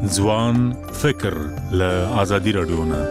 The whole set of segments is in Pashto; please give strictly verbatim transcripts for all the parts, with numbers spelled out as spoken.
ځوان فکر له ازادي رادیو نه.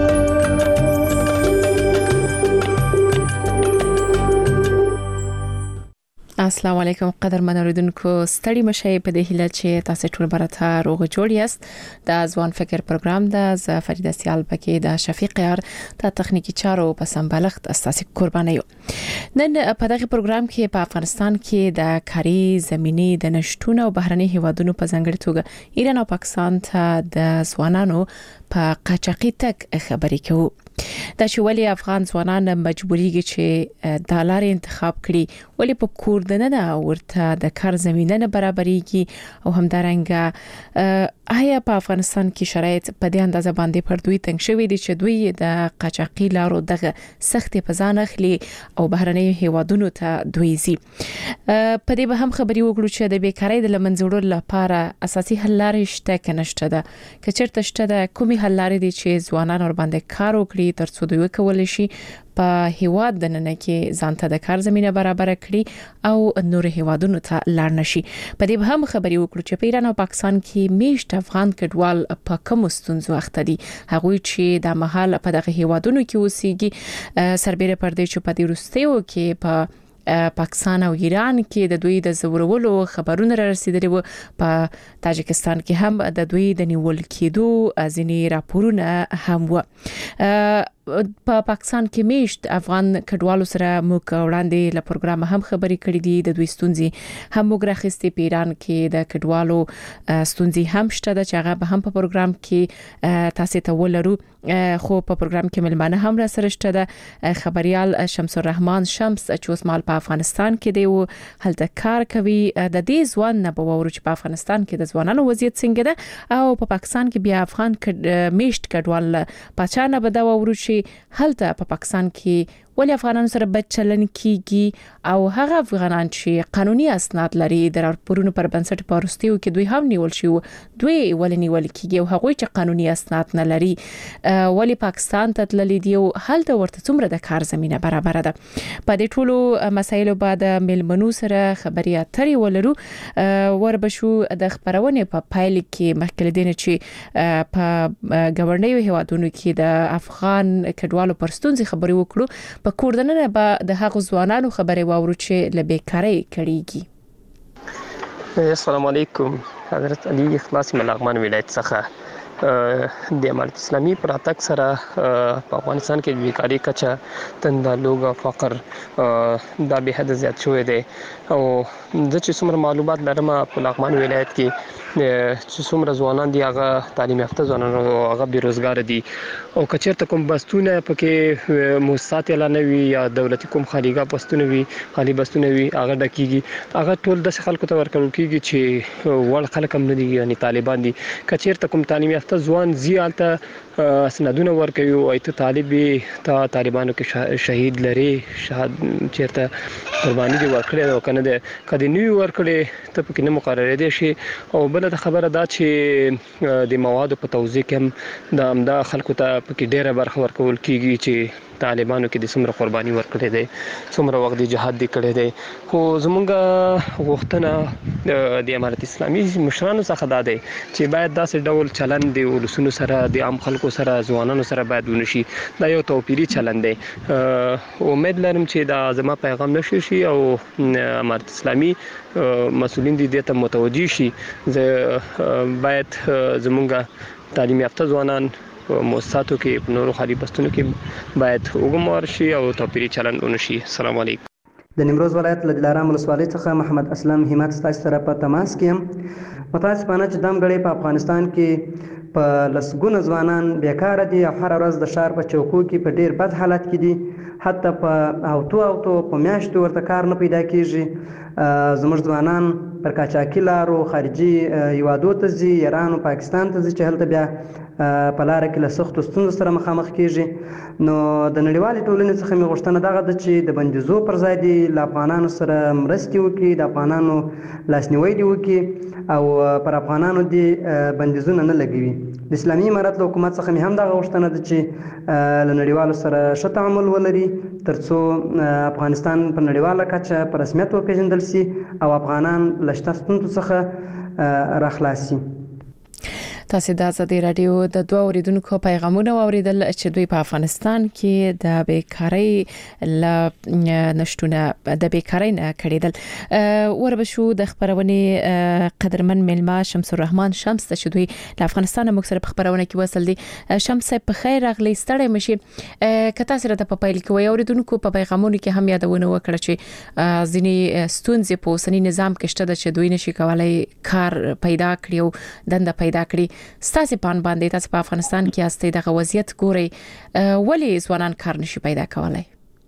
السلام علیکم قدرمن اوریدونکو، ستړي مشه په دې هیله چې تاسو ټول برته روغ جوړ یاست. د ځوان فکر پروګرام د ز فریده سیال پکې د شفیق یار د تخنیکی چارو په سمبالښت اساسي قرباني یو. نن په دغه پروګرام کې په افغانستان کې د کاري زمينې د نشټون او بهرني هیوادونو په ځنګړي توګه ایران او پاکستان ته د ځوانانو په قاچاقي تک خبرې کوو. دا چې ولی افغان ځوانان مجبوريږي چې د لارې انتخاب کړي، ولی په کور د نه ورته د کار زمينه نه برابرېږي او همدارنګه آیا په افغانستان کې شرایط په دې اندازه باندې پر دوی تنګ شوي دي چې دوی د قاچاقي لارو دغه سخت په ځان اخلي او بهرني هیوادونو ته دوی زی. په دې به هم خبري وکړو چې د بیکارۍ د لمنځوړو لپاره اساسي حل لارې شته که نشته ده، که چیرته شته ده کومي حل لارې دي چې ځوانان ور باندې کار وکړي ترڅو دوی وکولای شي په هیواد د نن کې ځانته د کار زمينه برابر کړي او نور هیوادونو ته لاړ نشي. په دې هم خبري وکړو چې په ایران او پاکستان کې میشت افغان کډوال په کوم ستونزو اخته دي، هغوی چې د محل په دغه هیوادونو کې اوسېږي. سربېره پر دې چې په دې وروستیو کې په پاکستان او ایران کې د دوی د زورولو خبرونه را رسیدلي وو، په تاجکستان کې هم د دوی د نیول کېدو ځینې راپورونه هم وو. په پاکستان کې میشت افغان کډوالو سره موږ وړاندې له پروګرام هم خبرې کړې دي، د دوی ستونزې هم موږ راخستې. په ایران کې د کډوالو ستونزې هم شته چې هغه به هم په پروګرام کې تاسو ته ولرو، خو په پروګرام کې ملمانه هم را سره شته. د خبريال شمس الرحمن شمس چې اوس مال په افغانستان کې دی او هلته کار کوي. د دې ځوان نه به ورو چې په افغانستان کې د ځوانانو وضعیت څنګه ده او په پاکستان کې بیا افغان میشت کډوال پاچانه به دا ورو چې هلته په پاکستان کې ولی افغانانو سره بد چلن کیږي او هغه افغانان چې قانوني اسناد لري د راپورونو پر بنسټ پارستیو کې دوی هم نیول شي، دوی ولی نیول کیږي او هغه چې قانوني اسناد نه لري ولی پاکستان ته تللی دی او هلته ورته څومره د کار زمينه برابر ده. په دې ټولو مسایلو بعد ملمنو سره خبري اترې ولرو. وربشو د خبرونه په پایل کې مخکې دینه چې په گورنیو هیوادونو کې د افغان کډوالو پر ستونزې خبري وکړو. په کوردنه به د هغو ځوانانو خبرې واورو چې له بیکارۍ کړيږي. السلام علیکم، حضرت علي اخلاص ملغمان ولایت څخه د امارت اسلامي پر اتک سره په افغانستان کې بیکاری کچه تندلوګ او فقر دا به حد زیات شوی دی او د چې څومره معلومات لرم په لغمان ولایت کې چې څومره ځوانان دي هغه تعلیم یافته ځوانان او هغه بیروزګار دي او کچرته کوم بستونه پکې مؤسسات اعلان وي یا دولتي کوم خالیګه بستونه وي خالی بستونه وي هغه ډکیږي، هغه ټول د خلکو ته ورکول کیږي چې ول خلک هم نه دي یعنی طالبان دي. کچرته کوم تعلیم یافته ځوان زیاته سندونه ورکوي او ایت طالبي ته طالبانو کې شهید لري شهادت چیرته قرباني دي ورکړي او کنه د کدي نیو ورکړي ته پکې نه مقرره دي شي. او بل د خبره دا چې د موادو په توزیع کې د امدا خلکو ته پکې ډیره برخه ورکول کیږي چې طالبانو کې د څومره قرباني ورکړي دي، څومره وخت د جهاد دی کړي دي. خو زمونږ غوښتنه د امارت اسلامي مشرانو څخه دا دی چې باید داسې ډول چلن دی ولسونو سره د عام خلکو سره ځوانانو سره باید ونشي. دا یو توپیری چلن دی. امید لرم چې دا زما پیغام نشي شي او امارت اسلامي مسؤلین دي دې ته متوجي شي. باید زمونږ تعلیم یافته ځوانان مؤسساتو کې په نورو خالي بستونو کې باید وګمور شي او توپیری چلن ونشي. السلام علیکم. د نیمروز ولایت له دلارام ولسوالۍ څخه محمد اسلم همت ستاسو سره په تماس کې یم. متاسفانه چې دم غړي په افغانستان کې په لسګونه ځوانان بیکاره دي او هر ورځ د ښار په چوکو کې په ډیر بد حالت کې دي، حتی په اوتو اوتو په میاشتو ورته کار نه پیدا کیږي. زموږ ځوانان پر قاچاقي لارو خارجي هیوادو ته ځي، ایران او پاکستان ته ځي چې هلته بیا په لاره کې له سختو ستونزو سره مخامخ کیږي. نو د نړیوالې ټولنې څخه مې غوښتنه دغه ده چې د بندیزو پر ځای دي له افغانانو سره مرستې وکړي، د افغانانو لاسنیوی دې وکړي او پر افغانانو دې بندیزونه نه لګوي. د اسلامي امارت له حکومت څخه مې هم دغه غوښتنه ده چې له نړیوالو سره ښه تعامل ولري ترڅو افغانستان په نړیواله کچه په رسمیت وپېژندل شي او افغانان له شته ستونزو څخه راخلاص شي. تاسو د ازادي رادیو د دوه اوریدونکو پیغامونه اوریدل چې دوی په افغانستان کې د بیکاری ل نشټونه د بیکاری نه کړیدل وربشو د خبرونه قدرمن ملما شمس الرحمن شمس چې دوی د افغانستان مکسر په خبرونه کې وصل دي شمس په خیر اغلی ستړی مشي کته سره د پایل کې وي اوریدونکو په پیغامونو کې هم یادونه وکړه چې ځینی ستونزې په اوسنی نظام کې شته چې دوی نشي کولای کار پیدا کړي او دنده پیدا کړي ستاسو پان باندې تاسو په افغانستان کې استې د وضعیت ګوري ولی ځوانان کار نشي پیدا کولای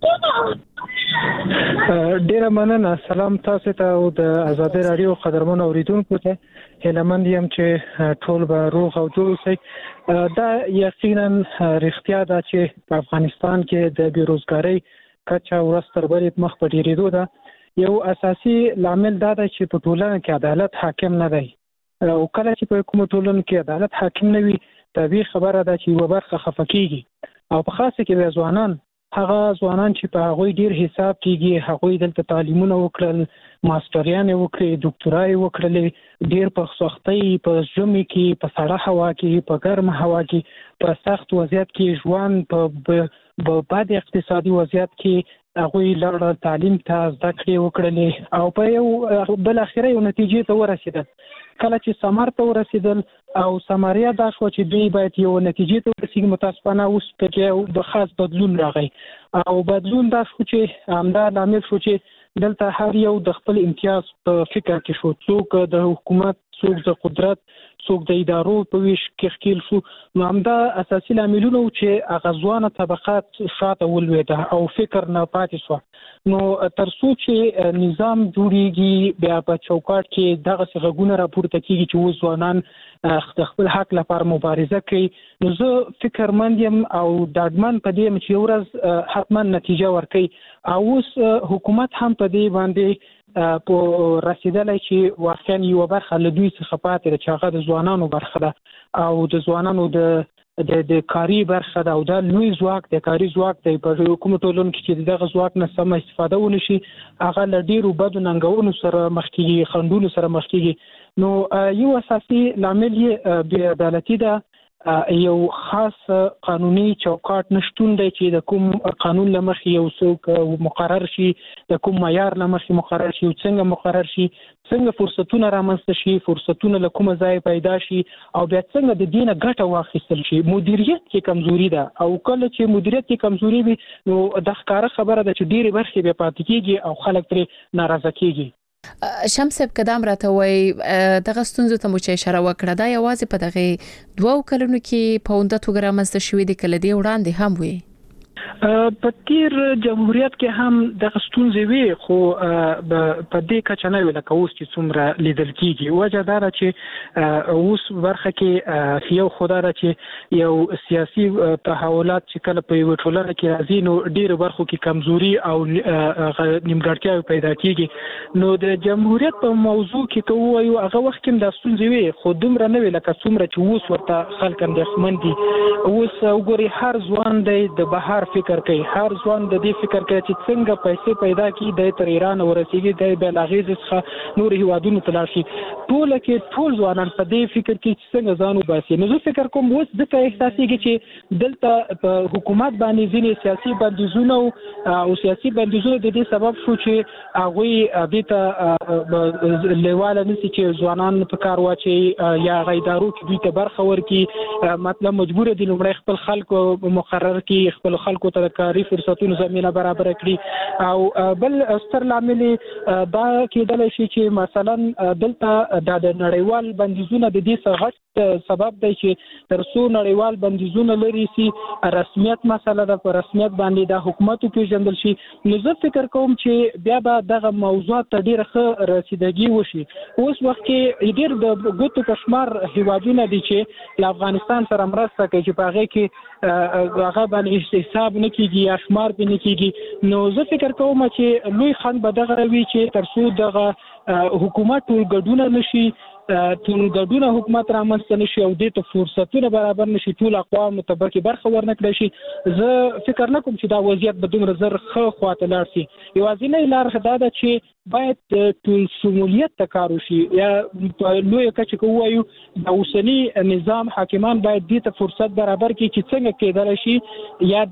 ډیره مننه سلام تاسو ته او د ازادي رادیو قدرمن اوریدونکو ته هلمند یم چې ټول به روغ او جوړ شي دا یقینا رښتیا ده چې په افغانستان کې د بیروزګاری کچا ورستر بلې مخ په ډیریدو ده یو اساسي لامل دا ده چې په ټولنه کې عدالت حاکم نه دی او کله چې په کوم ټولنه کې عدالت حاکم نه وي طبيعي خبره ده چې یو برخه خفقيږي او په خاصه کې د ځوانان هغه ځوانان چې په هغه ډیر حساب کېږي هغه دلته تعلیمونه وکړل ماستریان وکړي ډاکټرای وکړل ډیر په سختۍ په ژمي کې په سړه هوا کې په ګرم هوا کې په سخت وضعیت کې ژوند په په بد اقتصادي وضعیت کې هغه لړ تعلیم ته زده کړې وکړلې او په یو بل اخیری نتیجې ته ورسېدل کله چې سمار ته ورسېدل او سماریا دا شو چې دوی باید یو نتیجې ته ورسېږي متاسفانه اوس پکې د خاص بدلون راغی او بدلون دا شو چې همدا لامل شو چې دلته هر یو د خپل امتیاز په فکر کې شو څوک د حکومت څوک د قدرت څوک د ادارو په ویش کې خکیل شو نو همدا اساسي لاملونه چې اغزوانه طبقات شاته ولويده او فکر نه پاتې شو نو ترڅو چې نظام جوړیږي بیا په چوکاټ کې دغه څنګه راپورته کیږي چې وځوانان د خپل حق لپاره مبارزه کوي نو زه فکر مند یم او دادمن په دې چې ورځ حتما نتیجه ورکړي او اوس حکومت هم په دې باندې په رسیدلای چې واقعا یو برخه له دوی څخه پاتې چې هغه د ځوانانو برخه ده او د ځوانانو د د د کاری برخه ده او د لوی ځواک د کاری ځواک د په حکومت ټولن کې چې دغه ځواک نه سم استفاده ونشي هغه ل ډیرو بدو ننګونو سره مخ کیږي خندونو سره مخ کیږي نو یو اساسي لامل یې بې عدالتي ده یو خاص قانوني چوکاټ نشټون دی چې د کوم قانون لمخې یو څوک مقرر شي د کوم معیار لمخې مقرر شي څنګه مقرر شي څنګه فرصتونه رامنځته شي فرصتونه له کومه ځای پیدا شي او بیا څنګه د دینه ګټه واخیستل شي مدیریت کې کمزوري ده او کله چې مدیریت کې کمزوري وي نو د ښکارا خبره ده چې ډېری برخې به پاتې کیږي او خلک ترې ناراضه کیږي شمس قدم راته وای دغه ستونزو ته مو چې اشاره وکړه دا یوازې په دغه دوه کلونو کې په اونده توګه رامنځته شوې دي کله دی وړاندې هم وي په تیر جمهوریت کې هم د ستونزې وی خو په دې کچه نه ویل کوي چې څومره لیدل کیږي وجه دا چې اوس برخه کې یو خدای چې یو سیاسي تحولات چې کله په یو ټولنه کې راځي نو ډیر برخو کې کمزوري او نیمګړتیا پیدا کیږي نو د جمهوریت په موضوع کې ته وایو هغه وخت کې د ستونزې وی خو دومره نه ویل که څومره چې اوس ورته خلک اندېښمن دي اوس وګوري هر ځوان د بهر فکر کوي هر ځوان د دې فکر کوي چې څنګه پیسې پیدا کړي د تر ایران ورسیږي د بلاغیز څخه نور هیوادونو ته لاړ شي ټول کې ټول ځوانان په دې فکر کې چې څنګه ځان وباسي نو زه فکر کوم اوس د احساسيږي چې دلته په حکومت باندې ځینې سیاسي بندیزونه او سیاسي بندیزونه د دې سبب شو چې هغه د ته لیواله نشي چې ځوانان په کار واچي یا غیدارو کې دوی ته برخه ورکړي مطلب مجبور دي لمړی خپل خلکو مقرر کړي خپل خلکو ته کاری فرصتونو زمينه برابر کړي او بل ستر لامل دا کېدل شي چې مثلا دلته د نړیوال بندیزونه د دې څخه سبب دی چې ترڅو نړیوال بندیزونه لري سي رسمیت مسله د رسمیت باندې د حکومت پیژندل شي نو زه فکر کوم چې بیا به دغه موضوعات ته ډیره ښه رسیدګي وشي اوس وخت کې ډیر د ګوتو کشمار هیوادونه دي چې له افغانستان سره مرسته کوي چې په هغه کې هغه باندې حساب نه کیږي یا شمار به نه کیږي. نو زه فکر کوم چې لوی خان به دغه وی چې ترڅو دغه حکومت ټول ګډونه نشي ټول ګډونه حکومت رامنځته نشي او د ته فرصتونه برابر نشي ټول اقوام متبقي برخه ورنکړي شي زه فکر نه کوم چې دا وضعیت به دومره زر خو خواته لاړ شي. یوازینی لار دا ده چې باید ټول شمولیت ته کار وشي یا په لوی کچه کې وایو د اوسنی نظام حاکمان باید دې ته فرصت برابر کړي چې څنګه کېدل شي یا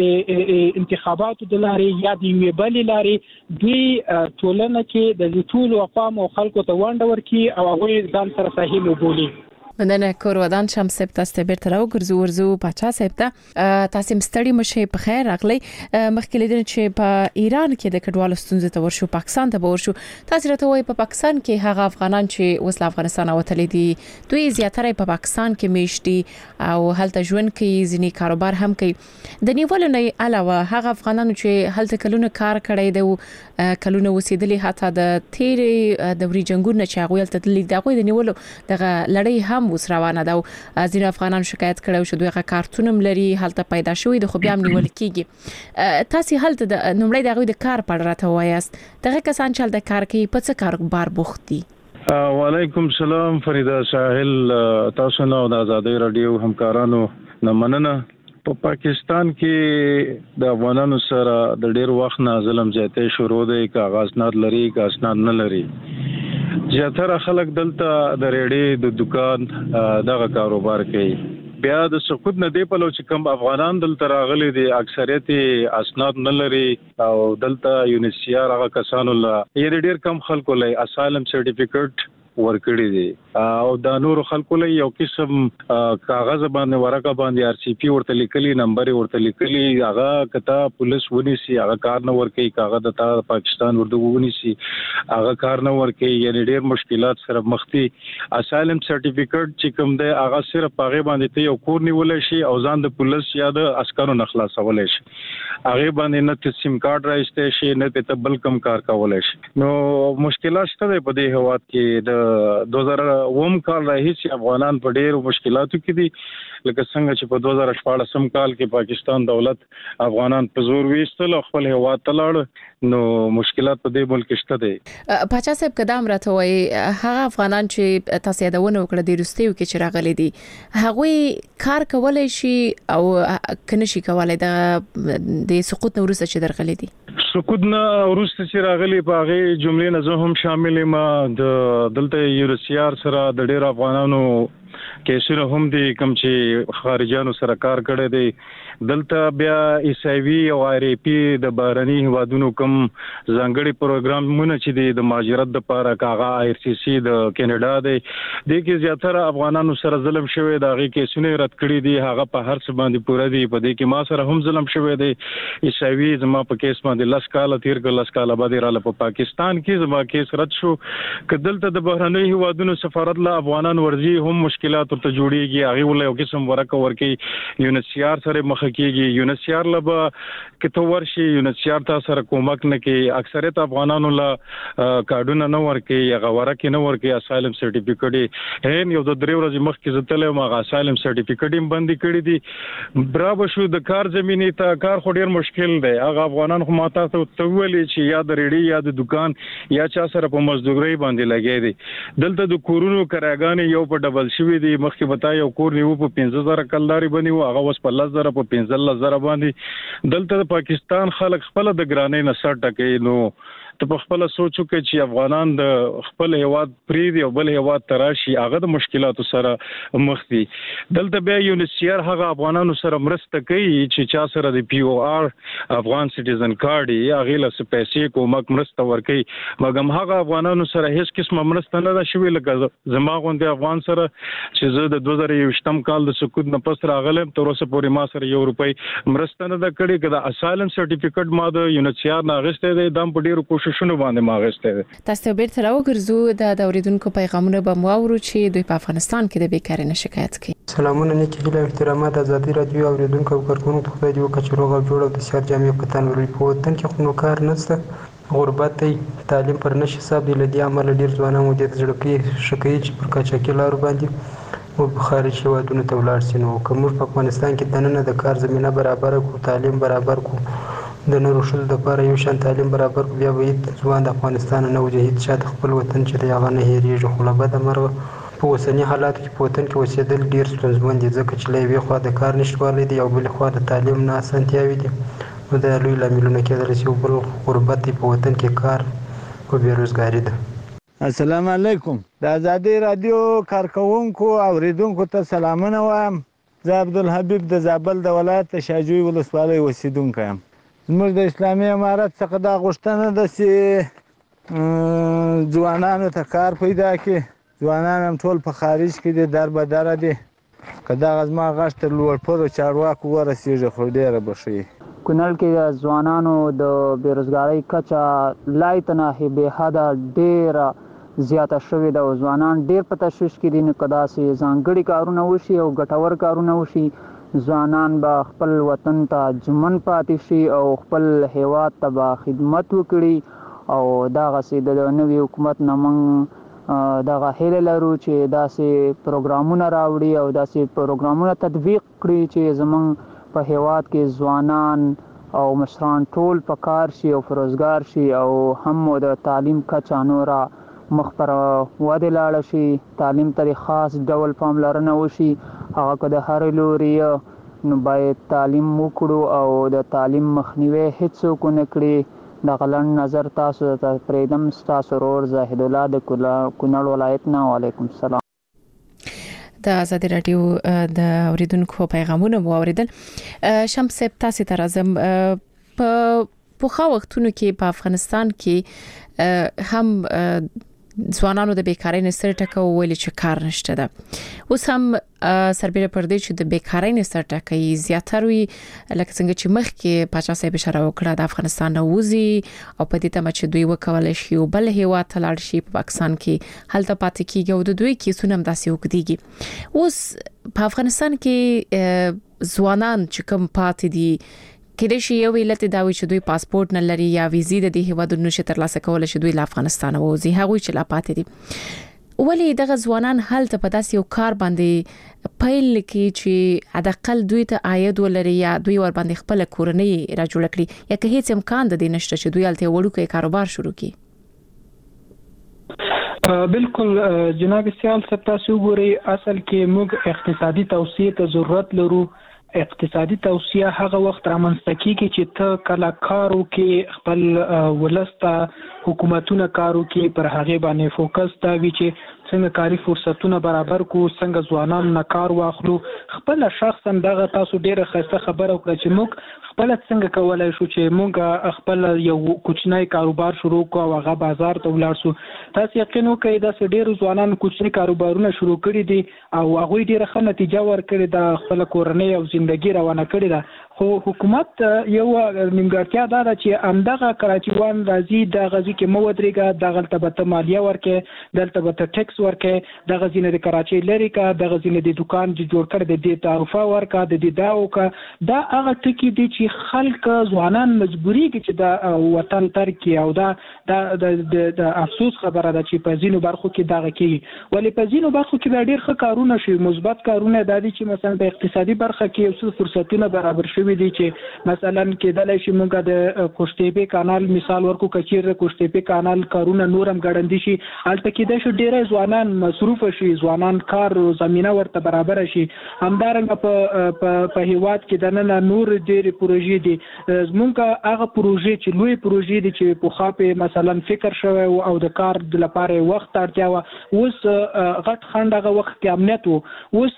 د انتخاباتو د لارې یا د یوې بلې لارې دوی ټولنه کې د ټول اقوام او خلکو ته ونډه ورکړي او هغوی ځان سره صحیح وبولي. مننه کورودان شم سپ تاسو بیرته راو ګرځو ورزو پاچا سپ ته تاسو مستړی مشه په خیر راغلی. مخکې لیدل چې په ایران کې د کډوالو ستونزې ته ورشو پاکستان ته ورشو تاسو راته وایي په پاکستان کې هغه افغانان چې اوس له افغانستان وتلي دي دوی زیاتره په پاکستان کې میشتي او هلته ژوند کوي ځینی کاروبار هم کوي. د نیولو نه علاوه هغه افغانانو چې هلته کلونه کار کړی دی کلونه وسیدلي حتی د تیرې دوري جنگونو چې هغه هلته تللي دغه د نیولو دغه لړۍ هم اوس روانه ده. ځینې افغانان شکایت کړي چې دوی غا کارتونم لري هلته پیدا شوی د خو بیا هم نیول کیږي. تاسو هلته د نومړی دغه د کار په اړه راته وایاست دغه کسان چې د کار کوي په څه کاروبار بوخت دي؟ وعلیکم سلام فریدا ساحل تاسو نو د آزادۍ رادیو همکارانو نه مننه. په پاکستان کې د افغانانو سره د ډیر وخت نه ظلم زیاتې شروع دی کاغذ نه لري کاغذ نه لري. زیاتره خلک دلته د ریډي د دکان دغه کاروبار کوي. بیا د سقوط نه دی په لو چې کوم افغانان دلته راغلي دي اکثریت اسناد نه لري او دلته یونیسیار هغه کسانو لا یې ډیر کم خلکو لای اسایلم سرټیفیکټ ورکړي دي او د نور خلکو له یو قسم کاغذ باندې ورقه باندې آر سی پی ورته لیکلي نمبر ورته لیکلي هغه کته پولیس ونیسي هغه کار نه ورکي کاغذ د پاکستان ورته ونیسي هغه کار نه ورکي یعنی ډېر مشکلات سره مخ دي. اسایلم سرټیفیکټ چې کوم دی هغه صرف هغه باندې ته یو کور نیول شي او ځان د پولیس یا د عسکرو نه خلاصول شي هغه باندې نه سیم کارت راځي شي نه ته بل کم کار کول شي. نو مشکلات شته په دې هواد کې د دو هزار اووم کال راهیسې افغانان په ډېرو مشکلاتو کې دي لکه څنګه چې په دوه زره شپاړسم کال کې پاکستان دولت افغانان په زور ویستل او خپل هیواد ته لاړ نو مشکلات په دې ملک شته دي. پاچا صاحب قدم راته وایي هغه افغانان چې تاسو یادونه وکړه د روسیو کې چې راغلي دي هغه کار کولای شي او کنه شي کولای د سقوط نو وروسته چې درغلي دي سقوط نه وروسته چې راغلي په هغه جملې نه زه هم شامل ما د دلته یورسیار سره د ډېر افغانانو کیسونه هم دي کوم چې خارجانو سره کار کړی دی دلته بیا ایسایوي او آر ای پی د بهرني هوادونو کوم ځانګړي پروګرامونه چې دي د مهاجرت لپاره کاغه آر سی سی د کینیډا دی د کې زیاتره افغانانو سره ظلم شوی دا غي کیسونه رد کړی دي هغه په هر څه باندې پوره دي په دې کې ما سره هم ظلم شوی دی ایسایوي زما په کیس باندې لاس کال تیر کړ لاس کال باندې را په پاکستان کې زما کیس رد شو کدلته د بهرني هوادونو سفارت له افغانان ورزي هم مشکلات ته جوړیږي هغه ول یو قسم ورکه ورکی یونیسیار سره مخ کیږي یونیسیار لبا کته ورشي یونیسیار تاسو سره کومک نه کوي اکثریت افغانانو لا کارډونه نه ورکی هغه ورکه نه ورکی اسایلم سرټیفیکټ هین یو د درې ورځې مخ کې زتل ما اسایلم سرټیفیکټ هم باندې کړی دي برابر شو د کار زميني ته کار خو ډیر مشکل دی هغه افغانان خو ماته ته ویلي چې یا د ریډي یا د دکان یا چا سره په مزدوري باندې لګي دي دلته د کورونو کراګانې یو په ډبل شوی دی مخکې بتا یو کور نیو په پنځه زره کلداري باندې و هغه وس په لس زره په پنځه زره باندې دلته د پاکستان خلک خپل د ګرانې نه سر ټکې نو ته په خپل سوچو کې چې افغانان د خپل هیواد پریدي او بل هیواد تراشي هغه د مشکلاتو سره مخ دي دلته بیا یونیسیار هغه افغانانو سره مرسته کوي چې چا سره د پی او آر افغان سټیزن کارت یې هغه له پیسې کومک مرسته ورکي مګم هغه افغانانو سره هیڅ قسمه مرسته نه ده شوې لکه زما غونډه افغان سره چې زه د دوه زره یوویشتم کال د سقوط نه پس راغلم تر اوسه پورې ما سره یو روپۍ مرسته نه ده کړې کله اسایلم سرټیفیکټ ما د یونیسیار نه غوښته دی دم په ډیرو کوششونو باندې ما غوښته تاسو بیرته راوګرځو د اوریدونکو پیغامونه به مو اورو چې دوی په افغانستان کې د بیکارۍ نه شکایت کوي. سلامونه نیکی هیله احترامات آزادي رادیو اوریدونکو او کارکونکو ته خدای دې وکړي روغ او جوړ او د سیار جامع پتان ورې په وطن کې خو نو کار نشته غربت دی تعلیم پر نشي حساب دی لدی عمل ډیر ځوانان مو د ځړکې شکایت چې پر کاچاکي لار باندې او په خارج هېوادونو ته ولاړ شي. نو که موږ په افغانستان کې دننه د کار زمینه برابره کړو، تعلیم برابر کړو، د نورو ښځو لپاره یو شان تعلیم برابر کړو، بیا به هېڅ ځوان د افغانستان نه وځي، هېڅ چا د خپل وطن چې دی هغه نه هېرېږي. خو له بده مرغه په اوسني حالاتو کې په وطن کې اوسېدل ډېر ستونزمن دي، ځکه چې له یوې خوا د کار نشتوالی دی او بلې خوا د تعلیم نه اسانتیاوې دي. نو دا لوی لاملونه کېدلی شي. بل غربت دی په وطن کې، کار او بېروزګاري ده. السلام علیکم. د ازادي رادیو کارکوونکو او اوریدونکو ته سلامونه وایم. زه عبدالحبیب د زابل د ولایت د شاجوی ولسوالۍ اوسېدونکی یم. زموږ د اسلامي امارت څخه دا غوښتنه ده چې ځوانانو ته کار پیدا کړي. ځوانان هم ټول په خارج کې دي، در به دره دي. که دغه زما غږ تر لوړپوړو چارواکو ورسېږي خو ډېره به ښه وي. کونړ کې د ځوانانو د بېروزګارۍ کچه لای تناهي بې حده ډېره زیاته شوې ده او ځوانان ډېر په تشویش کې دي. نو که داسې ځانګړي کارونه وشي او ګټور کارونه وشي، ځوانان به خپل وطن ته ژمن پاتې شي او خپل هیواد ته به خدمت وکړي. او دغسې د نوي حکومت نه موږ دغه هیله لرو چې داسې پروګرامونه راوړي او داسې پروګرامونه تطبیق کړي چې زموږ په هیواد کې ځوانان او مشران ټول په کار شي او روزګار شي او هم د تعلیم کچه نوره مخ پر ودې لاړه شي. تعلیم ته خاص ډول پاملرنه وشي. هغه که د هرې لوري نو باید تعلیم وکړو او د تعلیم مخنیوی هېڅوک ونه کړي. دغه لنډ نظر تاسو ته پرېږدم. ستاسو ورور زاهد الله د کونړ ولایت نه. وعلیکم السلام. د ازادي رادیو د اوریدونکو پیغامونه مو اوریدل. شمس صاحب تاسو ته راځم. په پوخا وختونو کې په افغانستان کې هم ځوانانو د بیکارۍ نسر ټکو ویل چې کار نشته ده. اوس هم سربېره پر دې چې د بیکارۍ نسر ټکي زیاتره وي، لکه څنګه چې مخکې پاچا صاحب اشاره وکړه د افغانستان نه وځي او په دې تمه چې دوی وکولای شي او بل هیواد ته لاړ شي په پاکستان کې هلته پاتې کیږي او د دوی کیسونه هم داسې وکړي. اوس په افغانستان کې ځوانان چې کوم پاتې دي، کله شي یو علت دا وي چې دوی پاسپورت نه لري یا ویزې د دې هیوادونو نشي ترلاسه کولای شي دوی له افغانستان وځي، هغه چې لا پاتې دي. ولې دغه ځوانان هلته په داسې یو کار باندې پیل کې چې حداقل دوی ته عاید ولري یا دوی ور باندې خپل کورنۍ را جوړ کړي، یا که هیڅ امکان د دې نشته چې دوی هلته وړوکی کاروبار شروع کړي؟ بالکل جناب سیال صاحب، تاسو وګورئ اصل کې موږ اقتصادي توسعه ته ضرورت لرو. اقتصادي توسعه هغه وخت رامنځته کیږي چې ته کله کار وکړې، خپل ولسته حکومتونه کار وکړي، پر هغه باندې فوکس دا وي چې څنګه کاري فرصتونه برابر کو، څنګه ځوانان نه کار واخلو. خپل شخصا دغه تاسو ډیره ښه خبره وکړه چې موږ خپل څنګه کولای شو چې موږ خپل یو کوچنی کاروبار شروع کوو او هغه بازار ته ولاړ شو. تاسو یقین وکړئ دا ډېر ځوانان کوچنی کاروبارونه شروع کړي دي او هغه ډیره ښه نتیجه ورکړي ده، خپل کورنۍ او ژوندۍ روانه کړي ده. خو حکومت یو نیمګړتیا دا ده چې همدغه کراچیوان راځي د غزي کې مو ودرېږه، دغه ته به مالیه ورکې، دلته به ټیکس ورکې، دغه ځینې د کراچۍ لري کا، دغه ځینې د دکان چې جوړ کړ د دې تعرفه ورکا، د دې داو کا. دا هغه ټکی دي چې خلک ځوانان مجبوري کې چې دا وطن ترک او دا د افسوس خبره ده چې په ځینو برخو کې دغه کېږي. ولې په ځینو برخو کې ډېر ښه کارونه شي، مثبت کارونه د دې چې مثلا په اقتصادي برخه کې اوس فرصتونه برابر شي دي چې مثلا کېدلای شي موږ د کوشتېپې کانال مثال ورکو، کچیر کوشتېپې کانال کارونه نورم ګړندې شي، البته کېدای شي ډېر ځوانان مصروف شي، ځوانان کار زمينه ورته برابر شي. همدارنګه په په هیواد کې د نن نور ډېر پروژې دي. موږ هغه پروژې چې لوی پروژې دي چې په خاطر مثلا فکر شوی او د کار د لپاره وخت اړتیا و، اوس غټ خند هغه وخت کې امنیت وو، اوس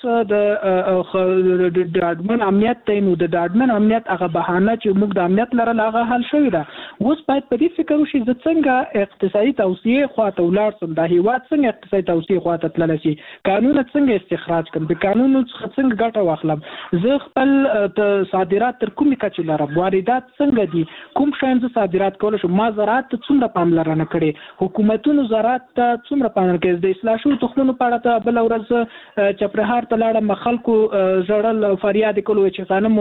د ډاډمن امنیت ته نو د ډاډمن امنیت هغه بهانه چې موږ د امنیت لرل هغه حل شوی ده. اوس باید په دې فکر وشي چې څنګه اقتصادي توسعه خواته ولاړ سم، د هیواد څنګه اقتصادي توسعه خواته تللی شي، قانون څنګه استخراج کړم، د قانون څخه څنګه ګټه واخلم، زه خپل صادرات تر کومې کچې لرم، واردات څنګه دي، کوم شیان زه صادرات کولی شم، ما زراعت ته څومره پاملرنه کړې، حکومتونو زراعت ته څومره پاملرنه کړې. د اصلاح شویو تخمونو په اړه ته بله ورځ چپرهار ته لاړم، خلکو ژړل فریاد یې کول چې غنم مو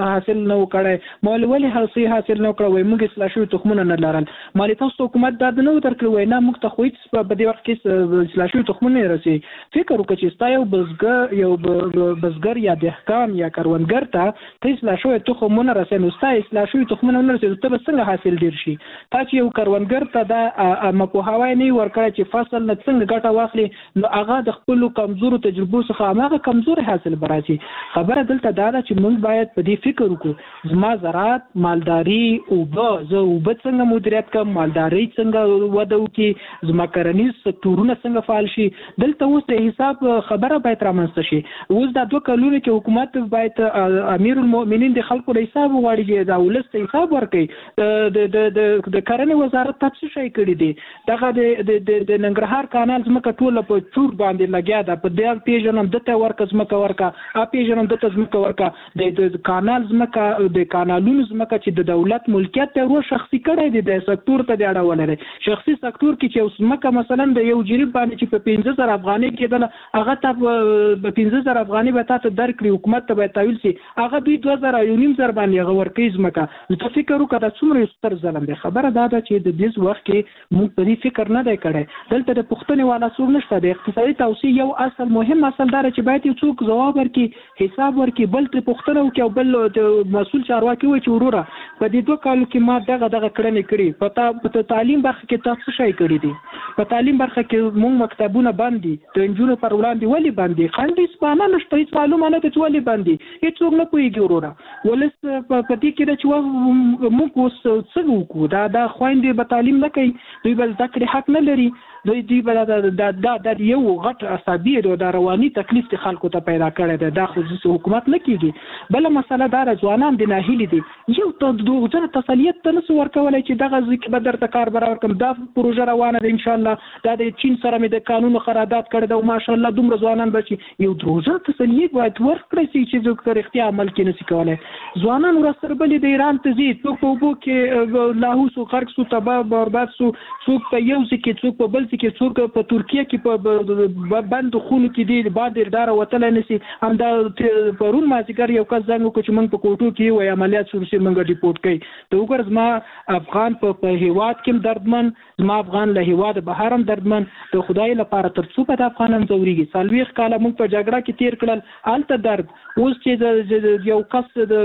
حاصل نه وکړي مال ولې حاصل حاصل نه وکړي وای موږ اصلاح شوی تخمونه نه لرل مالي تاسو حکومت دا نه درکړي وای نه موږ ته خو هیڅ په دې وخت کې اصلاح شوی تخمونه نه رسي فکر وکړئ چې ستا یو بزګر یو بزګر یا دهقان یا کروندګر ته ته اصلاح شوی تخمونه رسي نو ستا اصلاح شوی تخمونه نه رسي ته څنګه حاصل ډیر شي تا چې یو کروندګر ته دا مپوهاوی نه ورکړي چې فصل نه څنګه ګټه واخلي نو هغه د خپل کمزورو تجربو څخه هغه کمزور حاصل براشي خبره دلته دا ده چې موږ باید په دې فکر وکړو زما زراعت مالداري او به زه او به څنګه مدیریت کوم مالداري څنګه وده وکړي زما کرنیز سکتورونه څنګه فعال شي دلته اوس د حساب خبره باید رامنځته شي اوس دا دوه کلونه کې حکومت باید امیر المؤمنین د خلکو د حساب وغواړي چې دا ولس ته حساب ورکړي د د د کرنې وزارت تاسو شي کړی دی دغه د د ننګرهار کانال زمکه ټوله په چور باندې لګیا ده په دې پیژنم دته ورکه زمکه ورکه ا پیژنم دته زمکه ورکه د کانال زمکه د کانالونو زمکه چې د دولت ملکیت ته ورو شخصي کړی دی د سکتور ته دی اړه ولري شخصي سکتور کې چې زمکه مثلا د یو جریب باندې چې په پنځه زره افغانۍ کېدل هغه ته په پنځه زره افغانۍ به تاسو درکړي حکومت ته به تحویل شي هغه دوی دوه زره یو نیم زره باندې هغه ورکې زمکه نو ته فکر وکړه څومره ستر ظلم دی خبره دا ده چې د دې وخت کې موږ په دې فکر نه دی کړی دلته د پښتنې والا څوک نشته د اقتصادي توسعه یو اصل مهم اصل دا چې باید یو څوک جواب ورکړي حساب ورکړي بل تر پښتنه وکړي او بل د مسؤل چارواکي وي چې وروره په دې دوه کالو کې ما دغه دغه کړنې کړي په په تعلیم برخه کې تاسو شي کړی دي په تعلیم برخه کې موږ مکتبونه باندې د انجونو پر وړاندې ولې باندې خندې سپانه نشته هیڅ معلومه نه ده چې ولې باندې هیڅوک نه پوهېږي وروره ولس په دې کې ده چې موږ اوس څه وکړو دا دا خویندې به تعلیم نه کوي دوی به زده کړې حق نه لري دوی دوی به دا دا یو غټ عصبي او د رواني تکلیف د خلکو ته پیدا کړی دی دا خصوصي حکومت نه کیږي بل مسله دا ځوانان د ناهیلي دي یو ته دوه ځله تسلیت ته نسو ورکولای چې دغه ځکه به درته کار برابر کوم دا پروژه روانه ده ان شاء الله دا د چین سره مې د قانون قرارداد کړی دا ماشاء الله دومره ځوانان بچي یو دروځه تسلیت باید ورکړي چې څوک اختیار عمل کې نشي کولای ځوانان ورسره بل د ایران ته زی څوک په بو کې لاهوس او خرق سو تباہ برباد سو څوک په یو ځکه څوک په بل کې څوک په ترکیه کې په بند خونو کې دی بعد اداره وتل نسی هم دا پرون مازیګر یو کس څنګه کو چې موږ په کوټو کې وای عملیات شروع شي موږ ریپورت کوي ته وګور زما افغان په هیواد کې دردمن زما افغان له هیواد بهر هم دردمن ته خدای لپاره تر څو په افغانان زوريږي سالويخ کاله موږ په جګړه کې تیر کړل الته درد اوس چې یو کس د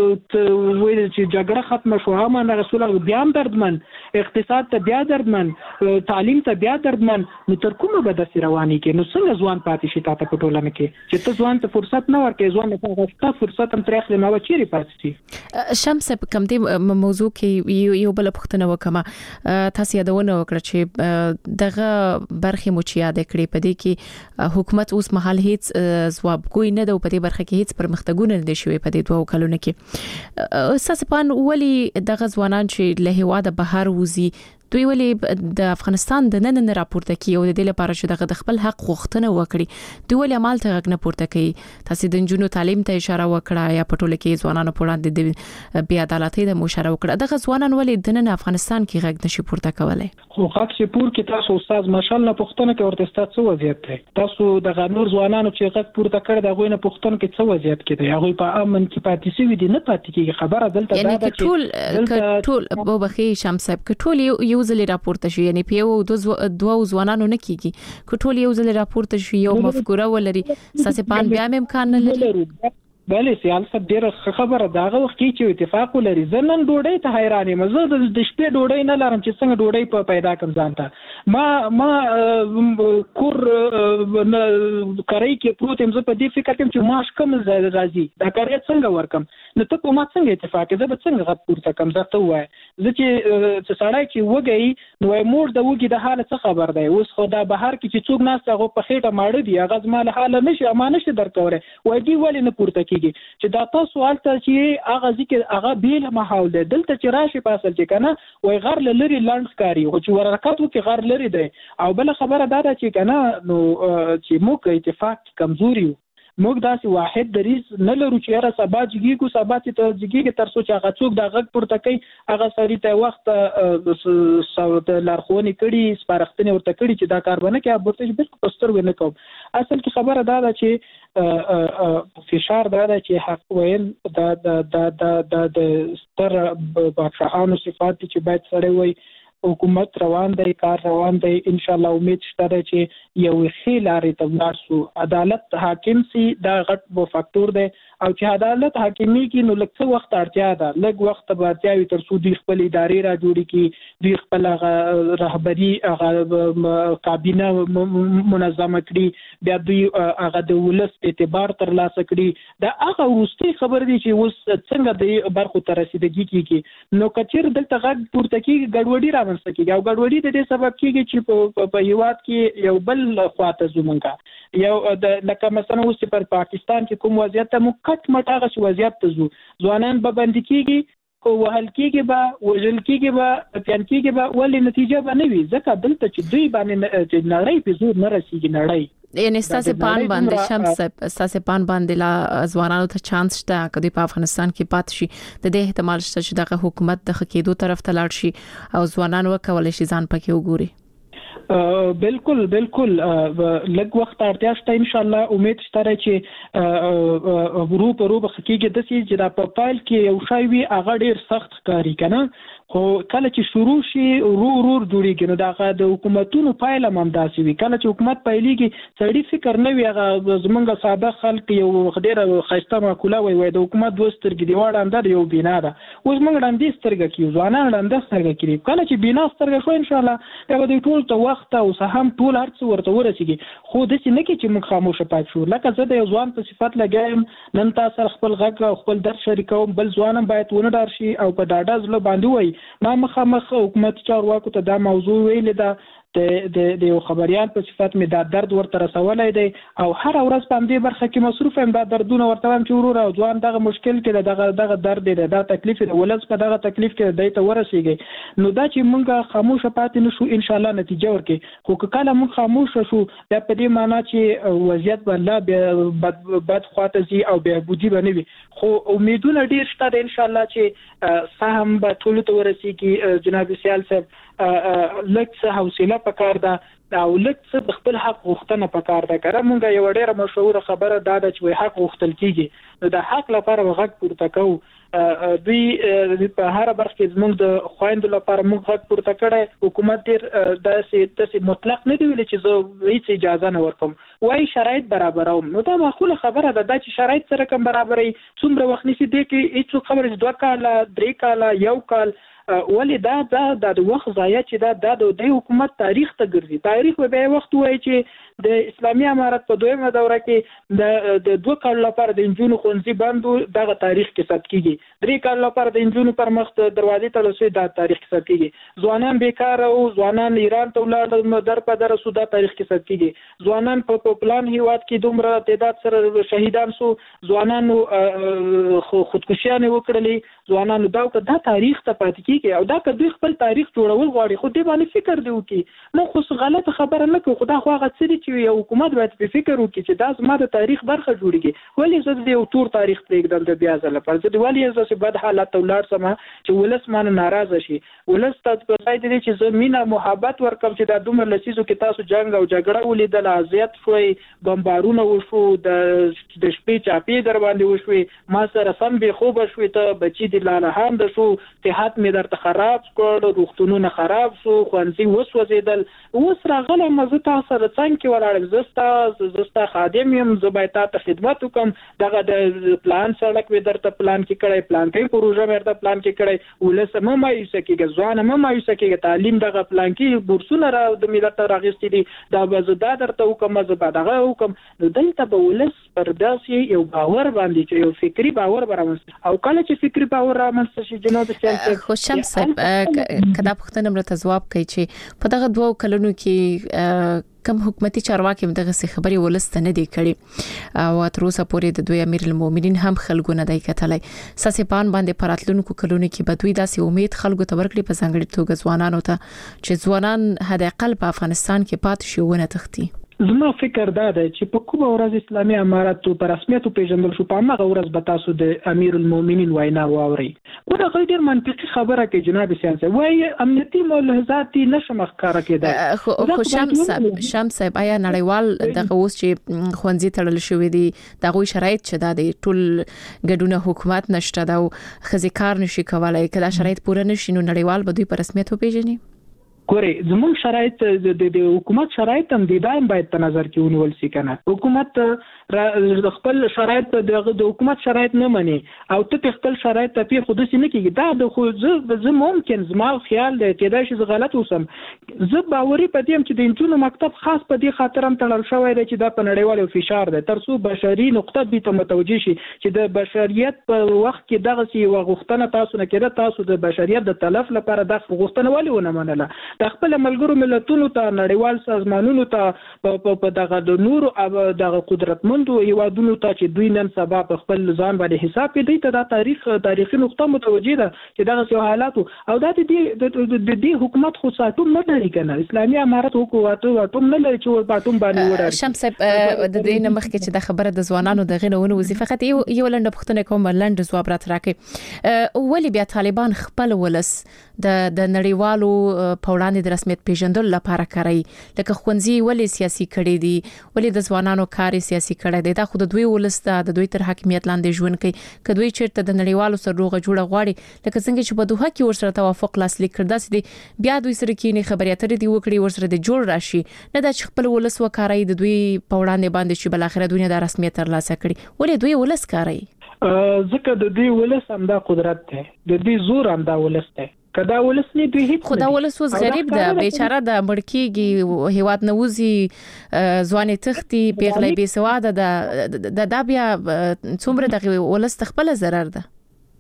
ویل چې جګړه ختمه شو هم نه رسول الله بیا دردمن اقتصاد ته بیا دردمن تعلیم ته بیا دردمن نو تر کومه به د رواني کې نو څنګه ځوان پاتې شي تاسو په ټولنه کې چې ته ځوان ته فرصت نه ورکې ځوان ته غوښته فرصت هم ترخله نو چیرې پاتې شي شمس کوم دې موضوع کې یو بل پښتنه وکما تاسو یادونه وکړه چې دغه برخه مو چې یاد کړې په دې کې حکومت اوس مهال هیڅ ځواب کوي نه د په دې برخه کې هیڅ پرمختګونه نه شوي په دې دوه کلونو کې اساسپان ولی دغه ځوانان چې له هواده بهر وزي دوی ولې د افغانستان د نن نه راپورته کی او د دې لپاره چې دغه د خپل حق غوښتنه وکړي دوی ولې عمل ته غږ نه پورته کوي تاسو د جنونو تعلیم ته اشاره وکړه یا په ټوله کې ځوانانو په وړاندې د بیا عدالتۍ د مشاره وکړه دغه ځوانان ولې د نن افغانستان کې غږ نشي پورته کولای خو حق چې پور کې تاسو استاد ماشالله پښتنه کې ورته تاسو وضعیت دی تاسو د غنور ځوانانو چې غږ پورته کړ د غوینه پښتون کې څه وضعیت کې دی هغه په امن کې پاتې شي دي نه پاتې کیږي خبره دلته دا ده چې ټول ټول په بخي شمس صاحب ټول یو ځل راپورته شي یعنی په یو دوه ځوانانو نه کیږي ټول یو ځل راپورته شي یو مفکوره ولري ساسپان بیا امکان نه لري بله سیاست ډیره خبره داغه وخت کې چې اتفاق ولري زنن ډوډۍ ته حیرانې مزه د شپې ډوډۍ نه لرم چې څنګه ډوډۍ په پیدا کوم ځانته ما ما کور کړی کې پروت هم زه په دې فکر کوم چې ماش کم راځي دا کار څنګه ورکم نو ته په ما څنګه اتفاق زه به څنګه غږ پورته کوم زه ته وای زه چې سړی چې وګي نو مور د وګي د حالت څه خبر دی اوس خو دا بهر کې چې څوک ناس هغه په خېټه ماړه دی هغه زما له حاله نشي امانه شي درکوره وای دی ولې نه پورته چې دا تاسو حالت چې هغه ذکر هغه بیل ماحول دی دلته چې راشي په اصل کې کنه وای غر لری لاند کاری او چې ورکات وکي غر لری دی او بل خبره دا ده چې کنه نو چې موږ اتفاق کمزوري موږ داسې واحد دریز نه لرو چې را سبا جګیږو سبا ته جګیږي تر څو چې هغه څوک د غږ پورته کوي هغه سړی ته وخت صوت لارښوونې کړي سپارښتنې ورته کړي چې دا کار باندې کې ورته بالکل پستر ونه کوم اصل کې خبره دا ده چې فشار دا ده چې حق ویل دا د د د ستر بادشاهانو صفات چې باید سره وي حکومت روان دی کار روان دی ان شاء الله امید شته چې یو ښه لارې ته ولاړ شو عدالت حاکم سي دا غټ بو فاکتور دی او چې عدالت حاکمي کې نو لږ څه وخت اړتیا ده لږ وخت به اړتیا وي تر څو دوی خپل ادارې را جوړې کړي دوی خپل رهبري هغه کابینه منظمه کړي بیا دوی هغه د ولس اعتبار ترلاسه کړي دا هغه وروستي خبر دی چې اوس څنګه د برخو ته رسیدګي کیږي نو کچیر دلته غږ پورته کیږي ګډوډي رامنځته کیږي او ګډوډي د دې سبب کیږي چې په هیواد کې یو بل خواته زمونږه یو د لکه مثلا اوس پر پاکستان کې کوم وضعیت ته کټ مټ هغه وضعیت ته زو ځوانان به باندې کیږي او وهل کیږي به وژل کیږي به پیان کیږي به ولې نتیجه به نه وي ځکه دلته چې دوی باندې نړۍ په زور نه رسیږي نړۍ یعنی ستاسو پان باندې شمس ستاسو پان باندې لا ځوانانو ته چانس شته کدی په افغانستان کې پات شي د دې احتمال شته چې دغه حکومت د خکېدو طرف ته لاړ شي او ځوانان وکولای شي ځان پکې وګوري بالکل بالکل لږ وخت اړتیا شته ان شاء الله امید شته چې ورو په ورو بخکیږي د سې چې دا په فایل کې یو شای وي هغه ډیر سخت کاری کنه خو کله چې شروع شي ورو ورو جوړیږي نو دا د حکومتونو فایل هم داسي وي کله چې حکومت پایلېږي سړی فکر نه وي هغه زمونږ ساده خلک یو خډيره خسته معقوله وي وي د حکومت دوسترګي دی وړاندې اندر یو بنا ده اوس موږ وړاندې سترګه کیو ځوانان وړاندې سترګه کړي کله چې بنا سترګه شو ان شاء الله دا د ټول ته وخت او سهم ټول هرڅ ورته ورسیږي خو د څه نه کې چې موږ خاموشه پات شو لکه زه د ځوان په صفت لګایم نن تاسو خپل غږ او خپل درس شریکوم بل ځوانم باید ونه ډار شي او په ډاډه ځله باندې وای ما مخامخ حکومت چارواکو ته دا موضوع ویل دا د د یو خبريال په صفت می دا درد ورته رسولای دی او هر ورځ په دې برخه کې مصروف یم دا دردونه ورته هم چې ورور او ځوان دغه مشکل کې دغه دغه درد دی دا تکلیف دی ولز په دغه تکلیف کې دای ته ورسیږي نو دا چې مونږه خاموش پاتې نشو ان شاء الله نتیجه ورکړي خو کله مونږ خاموش شو دا په دې معنی چې وضعیت بل بد بد خواته زی او به بودی بنوي خو امیدونه ډیر شته ان شاء الله چې سهم به ټول ته ورسیږي جناب سیال صاحب لکه څه حوصله پکار ده او لکه څه د خپل حق غوښتنه پکار ده کړه مونږه یو ډیره مشهور خبره ده چې حق غوښتل کیږي نو د حق لپاره غږ پورته کوو دوی په هر برخه کې زموږ د خويندو لپاره موږ غږ پورته کړی حکومت ډیر داسې داسې مطلق نه دی ویل چې زه هیڅ اجازه نه ورکوم وای شرایط برابروم نو دا معقوله خبره ده چې شرایط سره کوم برابرې څومره وخت نشي دی کې هیڅ خبره دوه کاله درې کاله یو کال ولی دا دا د وخت ضایع چې دا د حکومت تاریخ ته ګرځي تاریخ به وخت وای چې د اسلامي امارت په دویمه دوره کې د د دوه کال لپاره د انجونو خونځي بندو دغه تاریخ کې ثبت کیږي درې کال لپاره د انجونو پر مخ دروازې ته لسوي دا تاریخ کې ثبت کیږي ځوانان بیکار او ځوانان ایران ته ولاړ در په در سودا تاریخ کې ثبت کیږي ځوانان په پلان هیواد کې دومره تعداد سره شهیدان سو ځوانان خودکشیانه وکړلې ځوانان دا دا تاریخ ته پاتې کیږي او دا که دوی خپل تاریخ جوړول غواړي خو دې باندې فکر دی وکي نو خو غلط خبره نه کوي خدا خو هغه څه چې یو حکومت باید په فکر وکړي چې دا زما د تاریخ برخه جوړیږي ولی زه د یو تور تاریخ پرېږدم د بیا ځله پر زه د ولی زه بد حالت ولر سم چې ولس مان ناراضه شي ولس تاسو په ځای دي چې زه مینا محبت ورکم چې دا دومره لسیزو کې تاسو جنگ او جګړه ولیدل ازیت شوي بمبارونه وشو د د شپې چاپی در باندې وشوي ما سره سم به خوب شوي ته بچی د لاله هم د شو صحت می درته خراب کړ روغتونونه خراب شو خوانسي وسوځیدل اوس راغله مزه تاسو سره څنګه ولاړ زستا زستا خادم یم زبایتا ته خدمت وکم دغه د پلان سړک و درته پلان کې کړی پلان کې پروژه مرته پلان کې کړی ولسم ما یې سکیږي ځوان ما ما یې سکیږي تعلیم دغه پلان کې بورسونه را د ملت راغستې دي دا بزدا درته حکم زبا دغه حکم نو دلته به ولس پر داسې یو باور باندې چې یو فکری باور برامست او کله چې فکری باور رامست شي جناب سیاست خوشم صاحب کدا پختنه مرته جواب کوي چې په دغه دوه کلونو کې کم حکومتي چارواکي دغه څه خبري ولسته نه دی کړي او تر اوسه پورې د دوی امیر المؤمنین هم خلکو نه دی کتلای ساسپان باندې پراتلونکو کلونو کې بدوی داسې امید خلکو ته ورکړي په څنګه توګه ځوانانو ته چې ځوانان هدا قلب په افغانستان کې پات شي ونه تختی زما فکر دا دی چې په کومه ورځ اسلامي امارت په رسمیت پیژندل شو په هغه ورځ به تاسو د امیر المؤمنین وینا واورئ. دا غوډه ډېر منطقي خبره کوي جناب سیاسي وایي امنیتي ملاحظات نشم ښکاره کېدای. خو شمس صاحب شمس صاحب آیا نړیوال دغه اوس چې ښوونځي تړل شوی دي دغه شرایط چې دا د ټول ګډونه حکومت نشته دا خزي کار نشي کولای کله شرایط پوره نشي نو نړیوال به دوی په رسمیت وپیژني؟ ګوري زموږ شرایط د حکومت شرایط هم د دایم باید په نظر کې ونیول شي کنه. حکومت د خپل شرایط د حکومت شرایط نه مني او ته خپل شرایط ته په خود سي نه کیږي. دا د خو زه ممکن زما خیال دی کېدای شي زه غلط اوسم. زه باوري پدیم چې د انټونو مکتب خاص په دې خاطر هم تړل شوی دی چې دا په نړیوالو فشار دی ترڅو بشري نقطه به ته متوجي شي چې د بشریت په وخت کې دغه سی وغوښتنه تاسو نه کېده تاسو د بشریت د تلف لپاره د غوښتنه ولې ونه منله. د خپل ملګرو ملتونو ته نړیوال سازمانونو ته په دغه د نورو دغه قدرتمندو هیوادونو ته چې دوی نن سبا په خپل ځان باندې حساب کوي ته دا تاریخ تاریخي نقطه متوجي ده چې دغه څه حالات او دا د دې حکومت خو ساتوم نه لري کنه. اسلامي امارت حکومت ټوم نه لري چې باټوم باندې وړي. شمس د دې نه مخکې چې د خبره د ځوانانو د غنونه وظیفه فقط یو یو لنډه پښتنه کوم لنډ جواب راکړي ولی بیا طالبان خپل ولس د د نړیوالو پولاند د رسمیت پیژندل لپاره کوي لکه ښوونځي ولی سیاسي کړي دي ولی د ځوانانو کار سیاسي کړي دي دا خو د دوی ولسته د دوی تر حاکمیت لاندې ژوند کوي کدوې چیرته د نړیوالو سره روغه جوړه غواړي لکه څنګه چې په دوه کې ورسره توافق لاسلیک کړ داسې بیا دوی سره کې خبرې اترې دی وکړي ورسره د جوړ راشي نه دا چې خپل ولس وکړي د دوی پولاند باندې چې بل اخره دنیا د رسمیت تر لاسه کړي ولی دوی ولس کوي ځکه د دوی ولس هم دا قدرت دی د دوی زور هم دا ولس دی کدا ولس نه دوی هیڅ خدا ولس وس غریب ده بیچاره د مړکیږي هیواد نووزي ځواني تختی پیغلې بي سواده د د بیا څومره د ولس خپل ضرر ده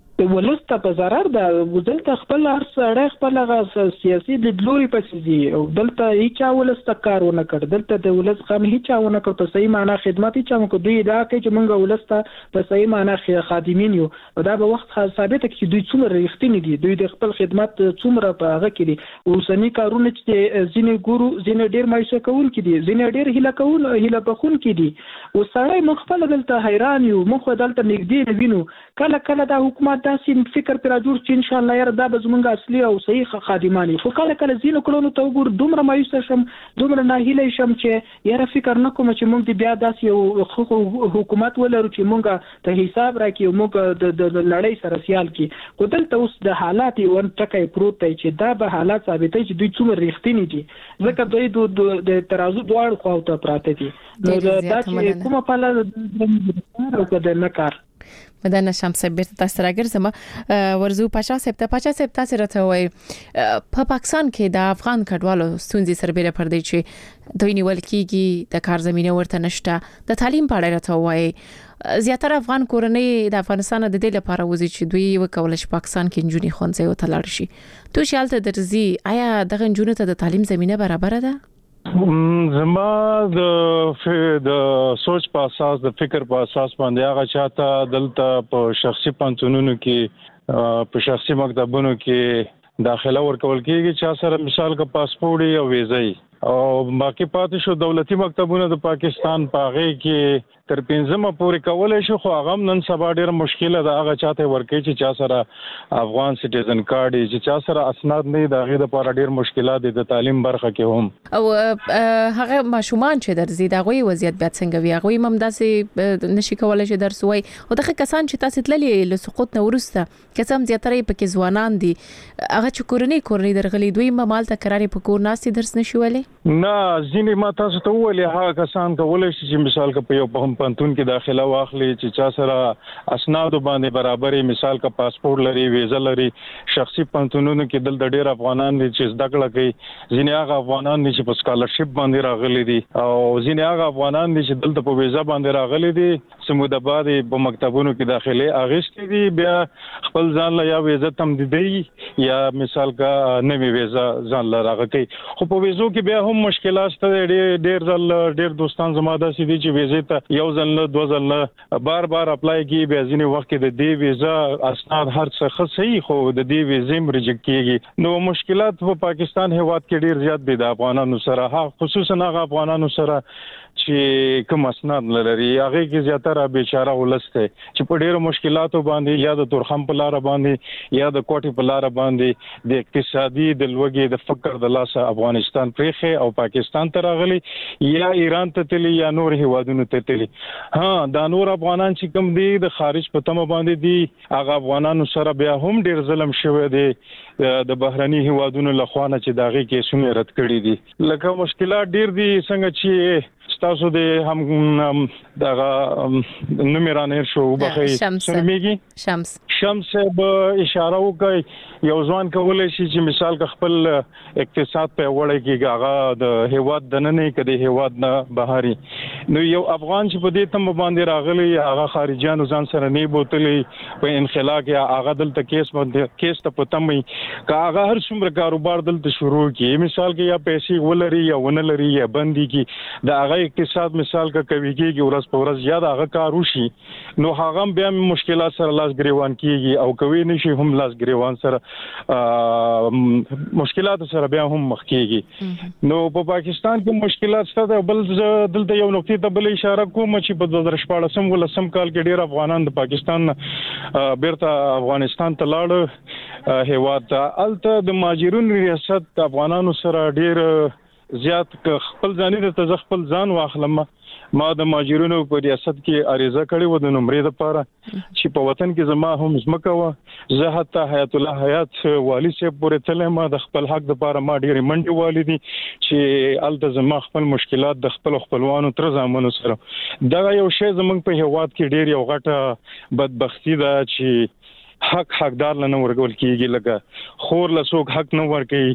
ولس ته په ضرر ده دلته خپل هر څړې خپل غ سیاسي د لوري پسې دي او دلته هیڅ ولس ته کارونه کړ دلته د ولس خام هیڅ ونه کړ په صحیح معنا خدمت هیڅ مو کو دوی دا کوي چې مونږ ولس ته په صحیح معنا خادمین یو او دا به وخت ثابت کې دوی څومره رښتینی دي دوی د خپل خدمت څومره په هغه کې دي اوسنی کارونه چې ځینې ګورو ځینې ډیر مایوسه کول کې دي ځینې ډیر هله کول هله بخون کې دي او سړی مخفل دلته حیران یو مخ دلته نږدې وینو کله کله دا حکومت تاسو فکر پر جوړ چې ان شاء الله یاره دا به زمونږ اصلي او صحیح خادمانی خو کله کله زینو کلونو ته وګور دومره مایوس شم دومره ناهیله شم چې یاره فکر نه کوم چې موږ بیا داسې یو حکومت ولرو چې موږ ته حساب راکړي او موږ د لړۍ سره سیال کی کو دلته اوس د حالات یو ټکای پروت دی چې دا به حالات ثابتې چې دوی څومره رښتینی دي ځکه دوی د ترازو دواړو خواو ته پراته دي نو دا چې کومه پاله او کده نه کار مدنه شمس بیرته تاسو راګرځم ورزو پاچا صاحب ته پاچا صاحب تاسو راته وای په پاکستان کې د افغان کډوالو ستونزې سربېره پر دی چې دوی نیول کیږي د کار زمينه ورته نشته د تعلیم په اړه راته وای زیاتره افغان کورنۍ د افغانستان د دې لپاره وځي چې دوی وکول شي پاکستان کې انجونی خونځي او تلل شي تو شالته درځي آیا دغه انجونو ته د تعلیم زمينه برابر ده زما د د سوچ په اساس د فکر په اساس باندې هغه چاته دلته په شخصي پانتونونو کې په شخصي مکتبونو کې داخله ورکول کېږي چې سره مثال کا پاسپورت او ویزه او باقي پاتې شو دولتي مکتبونه د پاکستان په هغه کې تر پنځمه پورې کولای شو خو هغه نن سبا ډېر مشکله ده هغه چاته ورکې چې چا سره افغان سټیزن کارت چې چا سره اسناد نه د هغه لپاره ډېر مشکلات دي د تعلیم برخه کې هم او هغه ماشومان چې درځي دا غوي وضعیت بیا څنګه وي هغه هم داسې نشي کولای چې درس وای او دغه کسان چې تاسو تللی له سقوط نه ورسته کسان زیاتره پکې ځوانان دي هغه چې کورنۍ کورنۍ درغلي دوی مال ته قرارې په کور ناسي درس نشي ولی نه ځینې ما تاسو ته ولې هغه کسان کولای شي چې مثال کا په یو په پنتون کې داخله واخلي چې چا سره اسناد باندې برابرې مثال کا پاسپورت لري ویزه لري شخصي پنتونونو کې دل د ډېر افغانان دي چې زده کړه کوي ځینې هغه افغانان دي چې په سکالرشپ باندې راغلي دي او ځینې هغه افغانان دي چې دلته په ویزه باندې راغلي دي سموده بعد په مکتبونو کې داخله اغشتي دي بیا خپل ځان له یا ویزه تمدیدي یا مثال کا نوې ویزه ځان له راغلي خو په ویزو کې بیا هم مشکلات ته ډېر ډېر ځل ډېر دوستان زما د سې دي چې ویزه ته یو ځل نه دوه ځل نه بار بار اپلای کیږي بیا ځینې وخت د دې ویزا اسناد هر څه ښه صحیح خو د دې ویزې هم ریجکټ کیږي. نو مشکلات په پاکستان هیواد کې ډېر زیات دي د افغانانو سره، خصوصا هغه افغانانو سره چې کوم اسناد لري هغه کې زیاتره بیچاره ولسته چې په ډېرو مشکلاتو باندې یا د تورخم په لار باندې یا د کوټي په لار باندې د اقتصادي د لوګي د فقر د لاسه افغانستان پرېخه او پاکستان ته راغلي یا ایران ته تللی یا نور هیوادونو ته تللی. ها دا نور افغانان چې کوم دي د خارج په تمه باندې دي هغه افغانانو سره بیا هم ډېر ظلم شوی دی د بهرني هیوادونو لخوا نه چې داغه کې سونه رد کړی دي. لکه مشکلات ډېر دي څنګه چې تاسو د هم دغه نومرانه شو بخي سرمېږي شمس شمس به اشاره وکي یو ځوان کولای شي چې مثال خپل اقتصاد په وړه کې هغه د هیواد د نه نه کدي هیواد نه بهاري. نو یو افغان چې په دې تم باندې راغلی هغه خارجيانو ځان سره نه بوتلې په انخلا کې هغه دلته کیس باندې کیس ته پتمې کا هغه هر څومره کاروبار دلته شروع کی مثال کې یا پیسې ولري یا ونه لري یا بندي کی دا هغه اقتصاد مثال کا کوي کېږي ورځ په ورځ زیاده هغه کار وشي نو هغه بیا مشکلات سره لاس ګریوان کیږي او کوي نشي هم لاس ګریوان سره مشکلات سره بیا هم مخ کیږي. نو په پاکستان کې مشکلات شته بل دلته یو نقطې ته بل اشاره کوم چې په دوه هزار شپاړس ولسم کال کې ډیر افغانان د پاکستان بیرته افغانستان ته لاړ هیواد ته الته د ماجرون ریاست افغانانو سره ډیر زیات خپل ځاني د خپل ځان واخلم ما د ماجرونو په ریاست کې اړیزه کړې و د نمرې لپاره چې په وطن کې زما هم زمکه و زه حتی حیات الله حیات والی صاحب پورې تلم ما د خپل حق لپاره ما ډېر منډي والیدي چې الته زما خپل مشکلات د خپل خپلوانو تر زمانو سره دا یو شی زمونږ په هیواد کې ډېر یو غټه بدبختی ده چې حق حقدار لنه ورګول کیږي لکه خور له څوک حق نه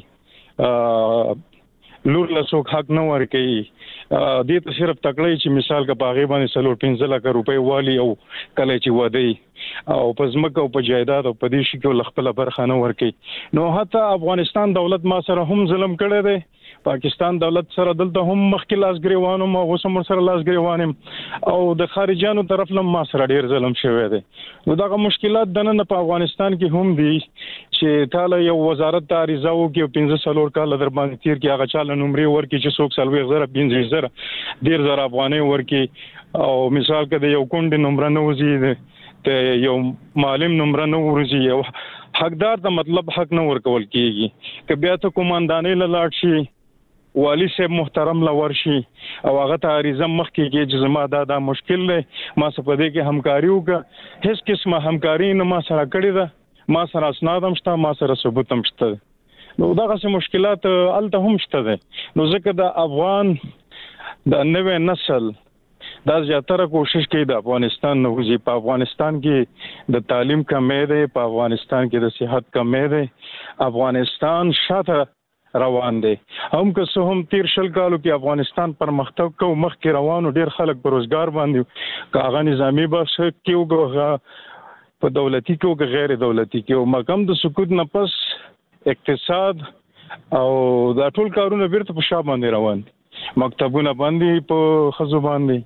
ورکي لور له څوک حق نه ورکي دې ته صرف تکړه چې مثال کا باغې باندې سلور پنځه لک روپۍ والی او کله چې ودی او په ځمکه او په جایداد او په دې شي کې خپل برخه نه ورکي. نو حتی افغانستان دولت ما سره هم ظلم کړی دی پاکستان دولت سره دلته هم مخکې لاس ګریوانو ما غوسم سره لاس ګریوانم او د خارجيانو طرف لم ما سره ډیر ظلم شوی دی. نو دا مشکلات د نن په افغانستان کې هم دي چې تعالی یو وزارت ته اړیزه وکړي پنځه سلور کال در باندې تیر کې هغه چاله نمرې ورکړي چې څوک سلوي غزره پنځه زره ډیر زره افغانۍ ورکړي او مثال کې یو کونډه نمبر نه وزي ته یو معلم نمبر نه ورزي یو حقدار ته مطلب حق نه ورکول کیږي که بیا ته کوماندانې لاړ شي والی صاحب محترم لور شي او هغه ته اړیزه مخ کېږي چې زما دا دا مشکل دی ما څه په دې کې همکاري وکړه هیڅ قسمه همکاري نه ما سره کړې ده ما سره اسناد هم شته ما سره ثبوت هم شته. نو دغه څه مشکلات الته هم شته دي. نو ځکه د افغان د نوې نسل دا زیاتره کوشش کوي د افغانستان نه وځي. په افغانستان کې د تعلیم کمی دی په افغانستان کې د صحت کمی دی افغانستان شاته روان دي هم که څه هم تیر شل کالو کې افغانستان پرمختګ کو مخ کې روانو ډیر خلک په روزګار باندې کاغه نظامی بخش کې او په دولتي کې او غیر دولتي کې او مقام د سکوت نه پس اقتصاد او دا ټول کارونه بیرته په شابه باندې روان دي مکتبونه باندې په خزو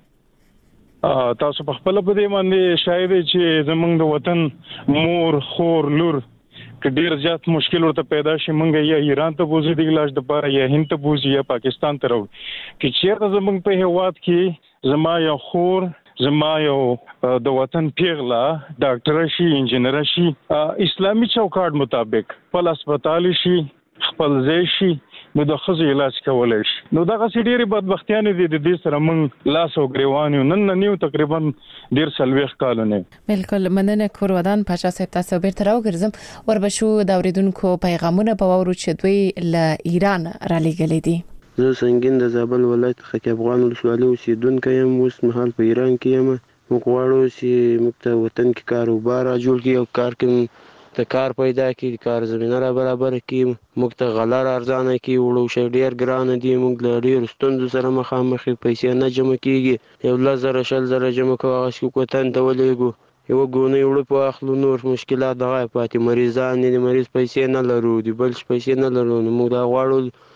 باندې تاسو په خپل په دې باندې شاید چې زمونږ د وطن مور خور لور که ډیر زیات مشکل ورته پیدا شي مونږ یا ایران ته بوزي د علاج لپاره یا هند ته بوزي یا پاکستان ته راو چې چیرته زمونږ په هیواد کې زما یو خور زما یو د وطن پیغله ډاکټر شي انجنیر شي اسلامي چوکاټ مطابق خپل هسپتال شي خپل ځای شي نو د خزو علاج کولای شي. نو دغه سړي بدبختیانه دي د دې سره مونږ لاس او ګریوانو نن نیو تقریبا ډیر سلويخ کالونه. بالکل مننه کور ودان پاچا صاحب تاسو بیرته راوګرځم وربشو د اوریدونکو پیغامونه په وورو چې دوی له ایران را لېږلې دي. زه سنگین د زابل ولایت خکې افغان ولسوالۍ اوسیدونکی یم اوس مهال په ایران کې یم. موږ غواړو چې موږ ته وطن کې کاروبار جوړ کړي او کار کې د کار پیدا کړي کار زمينه را برابر کړي موږ ته غلار ارزانه کړي وړو شي ډیر ګران دي موږ له ډیر ستونزو سره مخامخ پیسې نه جمع کیږي یو لزر شل زره جمع کوه چې کوتن ته ولېګو یو ګونې وړو په اخلو نور مشکلات دغه پاتې مریضان دي مریض پیسې نه لرو دي بل پیسې نه لرو نو موږ دا غواړو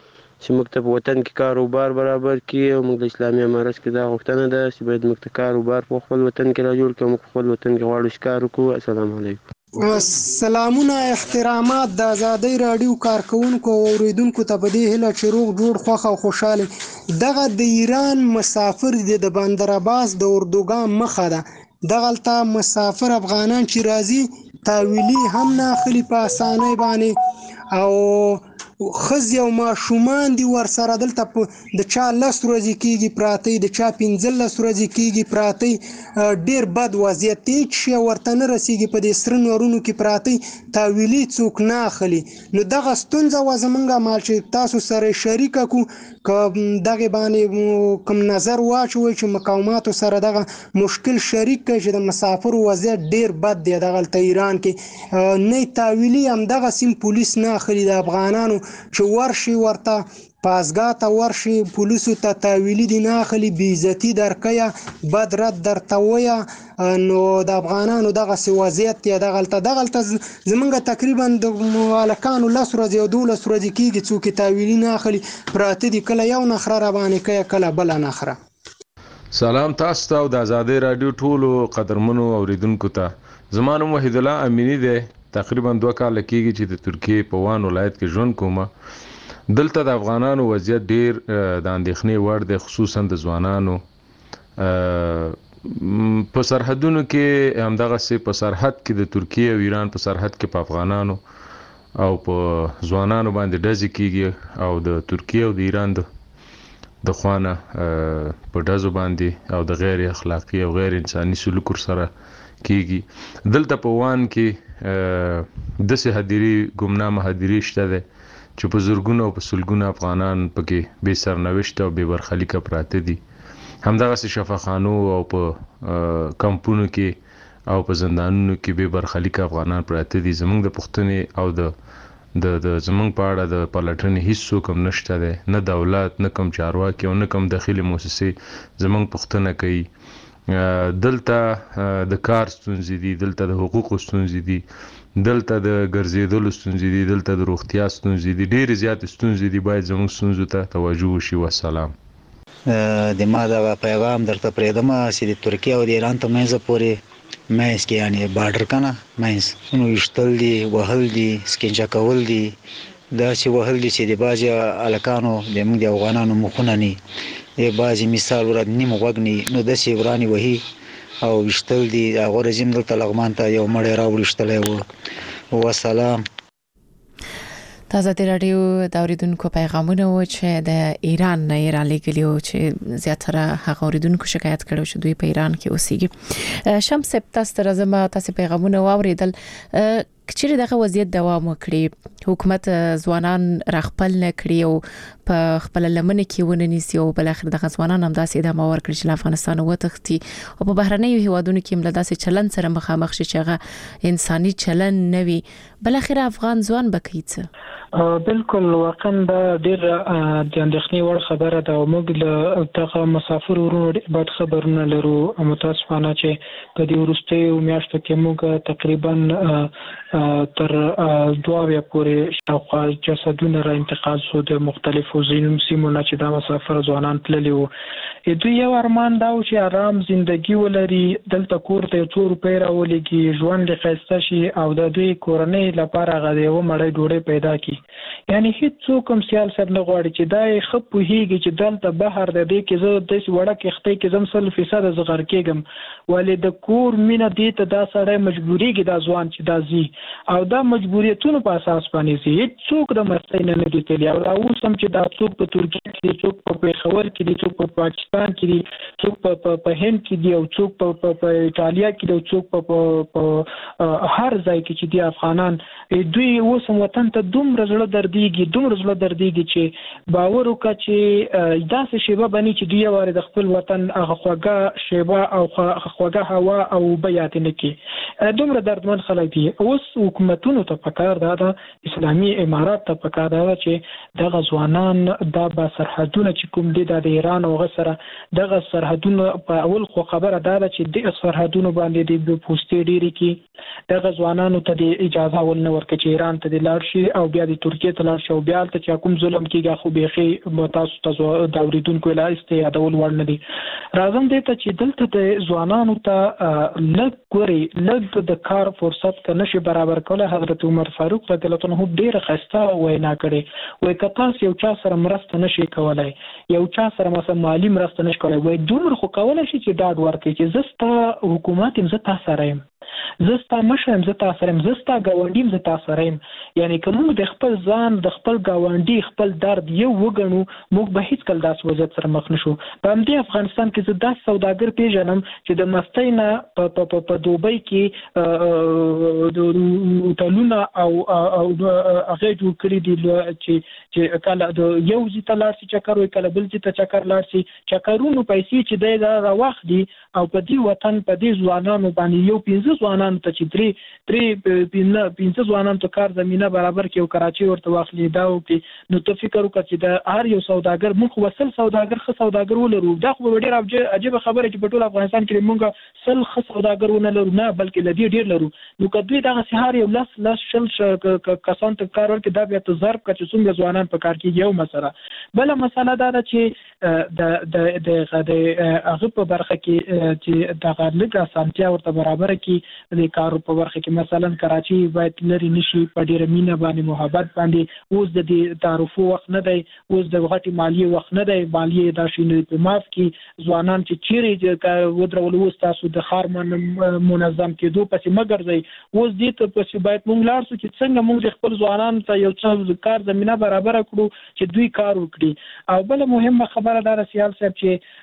چې موږ ته په وطن کې کاروبار برابر کړي او موږ د اسلامي امارت کې دا غوښتنه ده چې باید موږ ته کاروبار په خپل وطن کې را جوړ کړو، موږ په خپل وطن کې غواړو چې کار وکړو. السلام علیکم. سلامونه، احترامات د آزادۍ راډیو کارکونکو او اوریدونکو ته په دې هیله چې روغ جوړ خوښ او خوشاله. دغه د ایران مسافر دی د بندر عباس د اردوګان مخه ده. دغلته مسافر افغانان چې راځي تاویلی هم نه اخلي په اسانۍ باندې، او ښځې او ماشومان دي ورسره دلته د چا لس ورځې کېږي پراته، د چا پنځلس ورځې کېږي پراته. ډېر بد وضعیت دی، هېڅ شی ورته نه رسېږي، په دې سره نورونو کې پراته تاویلي څوک نه اخلي. نو دغه ستونزه وه زمونږ مال چې تاسو سره شریکه کړو، که دغې باندې کوم نظر واچوئ چې مقاماتو سره دغه مشکل شریک کړئ چې د مسافرو وضعیت ډېر بد دی دغلته ایران کې. نه تاویلي همدغه سیم پولیس نه اخلي د افغانانو چې ورشي ورته پازګاه ته ورشي پولیسو ته تاویلي دي نه اخلي، بې عزتي درکویه، بد رد درته ویه. نو د افغانانو دغسې وضعیت دی دغلته. دغلته زمونږ تقریبا د هلکانو لس ورځې او دولس ورځې کېږي څوک یې تاویلي نه اخلي، پراته دي، کله یو نخره راباندې کوي کله بله نخره. سلام تاسو ته او د آزادۍ راډیو ټولو قدرمنو اوریدونکو ته. زما نوم وحید الله امینی دی. تقریبا دوه کاله کېږي چې د ترکیې په وان ولایت کې ژوند کومه. دلته د افغانانو وضعیت ډیر د اندېښنې وړ دی، خصوصا د ځوانانو. په سرحدونو کې همدغسې په سرحد کې د ترکیې او ایران په سرحد کې په افغانانو او په ځوانانو باندې ډزې کېږي، او د ترکیې او د ایران د د خوانه په ډزو باندې او د غیر اخلاقي او غیر انساني سلوک سره کېږي. دلته په وان کې داسې هدیرې ګمنامه هدیرې شته دی چې په زرګونو او په سلګونو افغانان پکې بې سرنوشته او بې برخلیکه پراته دي. همدغسې شفاخانو او په کمپونو کې او په زندانونو کې بې برخلیکه افغانان پراته دي. زموږ د پوښتنې او د د د زموږ په اړه د پلټنې هیڅ څوک هم نشته دی، نه دولت، نه کوم چارواکي او نه کوم داخلي موسسې زموږ پوښتنه کوي. دلته د کار ستونزې دي، دلته د حقوقو ستونزې دي، دلته د ګرځېدلو ستونزې دي، دلته د روغتیا ستونزې دي، ډېرې زیاتې ستونزې دي. باید زموږ ستونزو ته توجه وشي. والسلام. د ما دغه پیغام درته پرېږدم چې د ترکیې او د ایران تر منځه پورې منځ کې یعنې بارډر که نه منځ نو ویشتل دي، وهل دي، سکنجه کول دي، داسې وهل دي چې د بعضې هلکانو د موږ د افغانانو مخونه ني، د بعضې مثال ورته نیم غوږ ني، نو داسې ورانې وهي او ویشتل دي. هغه رژیم دلته لغمان ته یو مړی راوړشتلی و. وسلام. د آزادۍ راډیو د اوریدونکو پیغامونه و چې د ایران نه یې رالیږلي وو چې زیاتره هغه اوریدونکو شکایت کړی چې دوی په ایران کې اوسېږي. شمس تاسو ته راځم، تاسو پیغامونه واوریدل. کچېرې دغه وضعیت دوام وکړي، حکومت ځوانان راخپل نه کړي او په خپل لمنه کې ونه نیسي او بل اخر دغه ځوانان هم داسې ادامه ورکړي چې له افغانستان وتښتي او په بهرنیو هیوادونو کې هم له داسې چلن سره مخامخ شي چې هغه انساني چلن نه وي. بل اخر افغان ځوان به کوي څه؟ بالکل واقعا دا ډیر د اندېښنې وړ خبره ده او موږ له دغه مسافر ورونو بد خبرونه لرو. متاسفانه چې په دې وروستیو میاشتو کې موږ تقریبا تر دوه اویا پورې شاوخوا جسدونه را انتقال شو د مختلفو سیمو نه چې دا مسافر ځوانان تللي وو. دوی یو ارمان دا و چې آرام زندگی ولري، دلته کور ته څو روپۍ راولېږي، ژوند یې ښایسته شي او د دوی کورنۍ لپاره هغه د یوه مړۍ ډوډۍ پیدا کړي. یعنی هیڅوک هم سیال سر نه غواړي چې دا یې ښه پوهېږي چې دلته بهر د دې کې زه داسې وړه کښتۍ کې زم سل فیصده زه غر کېږم، ولې د کور مینه دې ته دا سړی مجبورېږي دا ځوان چې دا ځي او دا مجبوریتونو په اساس باندې ځي. هېڅوک د مستۍ نه نه دي تللي او را اوس هم چې دا څوک په ترکیه کې دي، څوک په پېښور کې دي، څوک په پاکستان کې دي، څوک په هند کې دي او څوک په ایټالیا کې دي او څوک په هر ځای کې چې دي افغانان، دوی اوس هم وطن ته دومره زړه دردېږي دومره زړه دردېږي چې باور وکړه چې داسې شیبه به نه چې دوی یو وارې د خپل وطن هغه خوږه شیبه او خوږه هوا او اوبه یادې نه کړي. دومره دردمن خلک دي. اوس حکومتونو ته پکار دا ده، اسلامي امارات ته پکار دا ده چې دغه ځوانان دا به سرحدونه چې کوم دي دا د ایران او هغه سره دغه سرحدونه په اول خو خبره دا ده چې د سرحدونو باندې د پوسټې ډېری کې دغه ځوانانو ته د اجازه ول نه ورکړي چې ایران ته د لاړ شي او بیا د ترکیه ته لاړ شي او بیا ته چې کوم ظلم کیږي خو بيخي تاسو ته د اوریدونکو لا استیادول وړ نه دي. راځم دې ته چې دلته د ځوانانو ته لږ ګوري لږ د کار فرصت ک نشي برابر کوله. حضرت عمر فاروق رضی الله عنه ډیره خسته وینا کړې وای کته یو چا سره مرسته نشي کولای یو چا سره مثلا مالی مرسته نشي کولای وای دومره خو کولای شي چې ډاډ ورکړي چې زستا حکومت هم زه تاسو سره یم زستا مشرم زه تاسو سره يم زستا گاونډیم زه تاسو سره يم. یعنی کوم د خپل ځان د خپل گاونډي خپل درد یو وګڼو موږ به هیڅ کله داس وضعیت سره مخ نشو. په همدې افغانستان کې زه داس سوداګر پیژنم چې د مستۍ نه په دوبۍ کې د هوټلونه او هغه جوړ کړي دي چې چې کله د یو ځای ته لاړ شي چکر وي کله بل ځای ته چکر لاړ شي چکرونو پیسې چې دی راوخ دي او په دې وطن په دې ځوانانو باندې یو پنځه ځوانانو ته چې درې درې پنځه ځوانانو ته کار زمينه برابر کړي او کراچي ورته واخلي دا او کې نو ته فکر وکړه چې د هر یو سوداګر موږ وصل سوداګر خو سوداګر ولرو دا خو ډېر عجیب خبره چې په ټول افغانستان کې موږ سل خو سوداګر ونه لرو نه بلکې لدی ډېر لرو. نو کدوې دا سهار یو لاس لاس شل کسان ته کار ورکړي دا بیا ته ضرب کړي چې څومره ځوانان په کار کې یو مسله بل مسله دا ده چې د د د هغه په برخه کې چې د غلګه سانتیا ورته برابر کې د کارو په برخه کې مثلا کراچي باید لري نشي په ډیره مینه باندې محبت باندې اوس د تعرفو وخت نه دی اوس د غټي مالی وخت نه دی مالی دا شینې په ماف کې ځوانان چې چیرې ودرول اوس تاسو د خار منظم کېدو پسې مګر دی اوس دې ته پسې باید مونږ لاړ شو چې څنګه مونږ خپل ځوانان ته یو څه کار زمينه برابر کړو چې دوی کار وکړي. او بل مهمه خبره دا سیال صاحب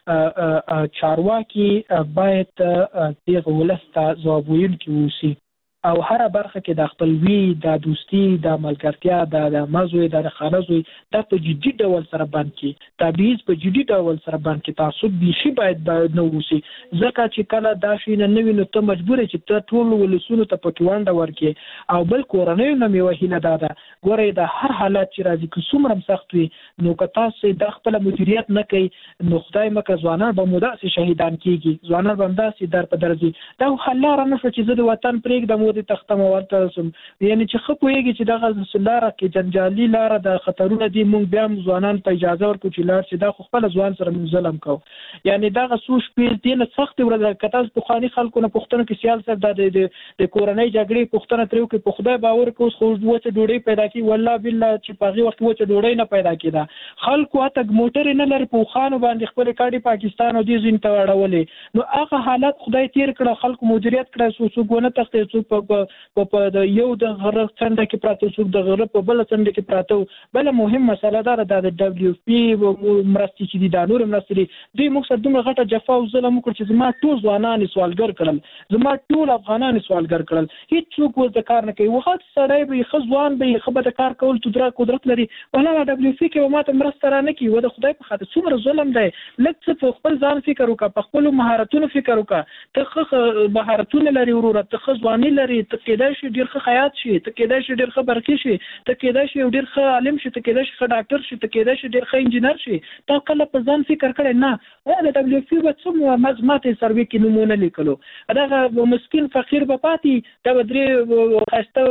چې چارواکي باید دغه ولسته ځواب ویونکي اوسي او هر برخه کې د خپلوي د دوستي د ملګرتیا د مزوي د خانزوي د په جدي ډول سره باندې کې تبعیض په جدي ډول سره باندې کې تعصب بيخي باید باید نو وسی ځکه چې کله دا شي نه نوي نو ته مجبور چې ته ټول ولسونو ته پټوانډه ورکې او بل کورنۍ نه می وهیله ده ګوره د هر حالت چې راځي که څومره سخت وي نو که تاسو د خپل مدیریت نه کوي نو خدای مکه ځوانان به موداسي شهیدان کیږي ځوانان به مداسي در په درځي دا حل را نه چې زه د وطن پرېږ د د تختم ورته سم یعنی چې خو کویږي چې دغه لاره کې جنجالي لاره د خطرونه دي مونږ بیا ځوانان ته اجازه ورکړو چې لار چې دا خو خپل ځوان سره ظلم کو یعنی دغه سوش په دې نه سخت ورته کتاز په خاني خلکو نه پښتنو کې سیاست د د کورنۍ جګړې پښتنه ترو کې په خدای باور کوو خو وڅ ډوډۍ پیدا کی والله بالله چې په هغه وخت وڅ ډوډۍ نه پیدا کیده خلکو اته موټر نه لري په خانو باندې خپل کاډي پاکستان او دې زین ته وړولې نو هغه حالت خدای تیر کړه خلکو مدیریت کړه سو سو ګونه تختې سو په په د یو د غره څنډه کې پراته څوک د غره په بل څنډه کې پراته بل مهم مسله ده د دبليو پی مرستي چې د نور مرستي دوی مقصد دومره غټه جفا او ظلم وکړ چې زما ټول ځوانان سوالګر کړل زما ټول افغانان سوالګر کړل هیڅ څوک وز د کار نه کوي وخت سړی به خزوان به خبره د کار کول تدرا قدرت لري ولا دبليو پی کې ماته مرسته را نه کوي و د خدای په خاطر څومره ظلم دی لکه څه خپل ځان فکر وکړه په خپل مهارتونو فکر وکړه ته مهارتونه لري ورور ته خزوانی لري ته کېدای شي ډیر ښه خیاط شي ته کېدای شي ډیر ښه برقي شي ته کېدای شي ډیر ښه عالم شي ته کېدای شي ښه ډاکټر شي ته کېدای شي ډیر ښه انجینر شي تا کله په ځان فکر کړی نه د دبليو پی په څومره مزماتې سروي کې نمونه لیکلو دا مسکین فقیر به پاتې دا درې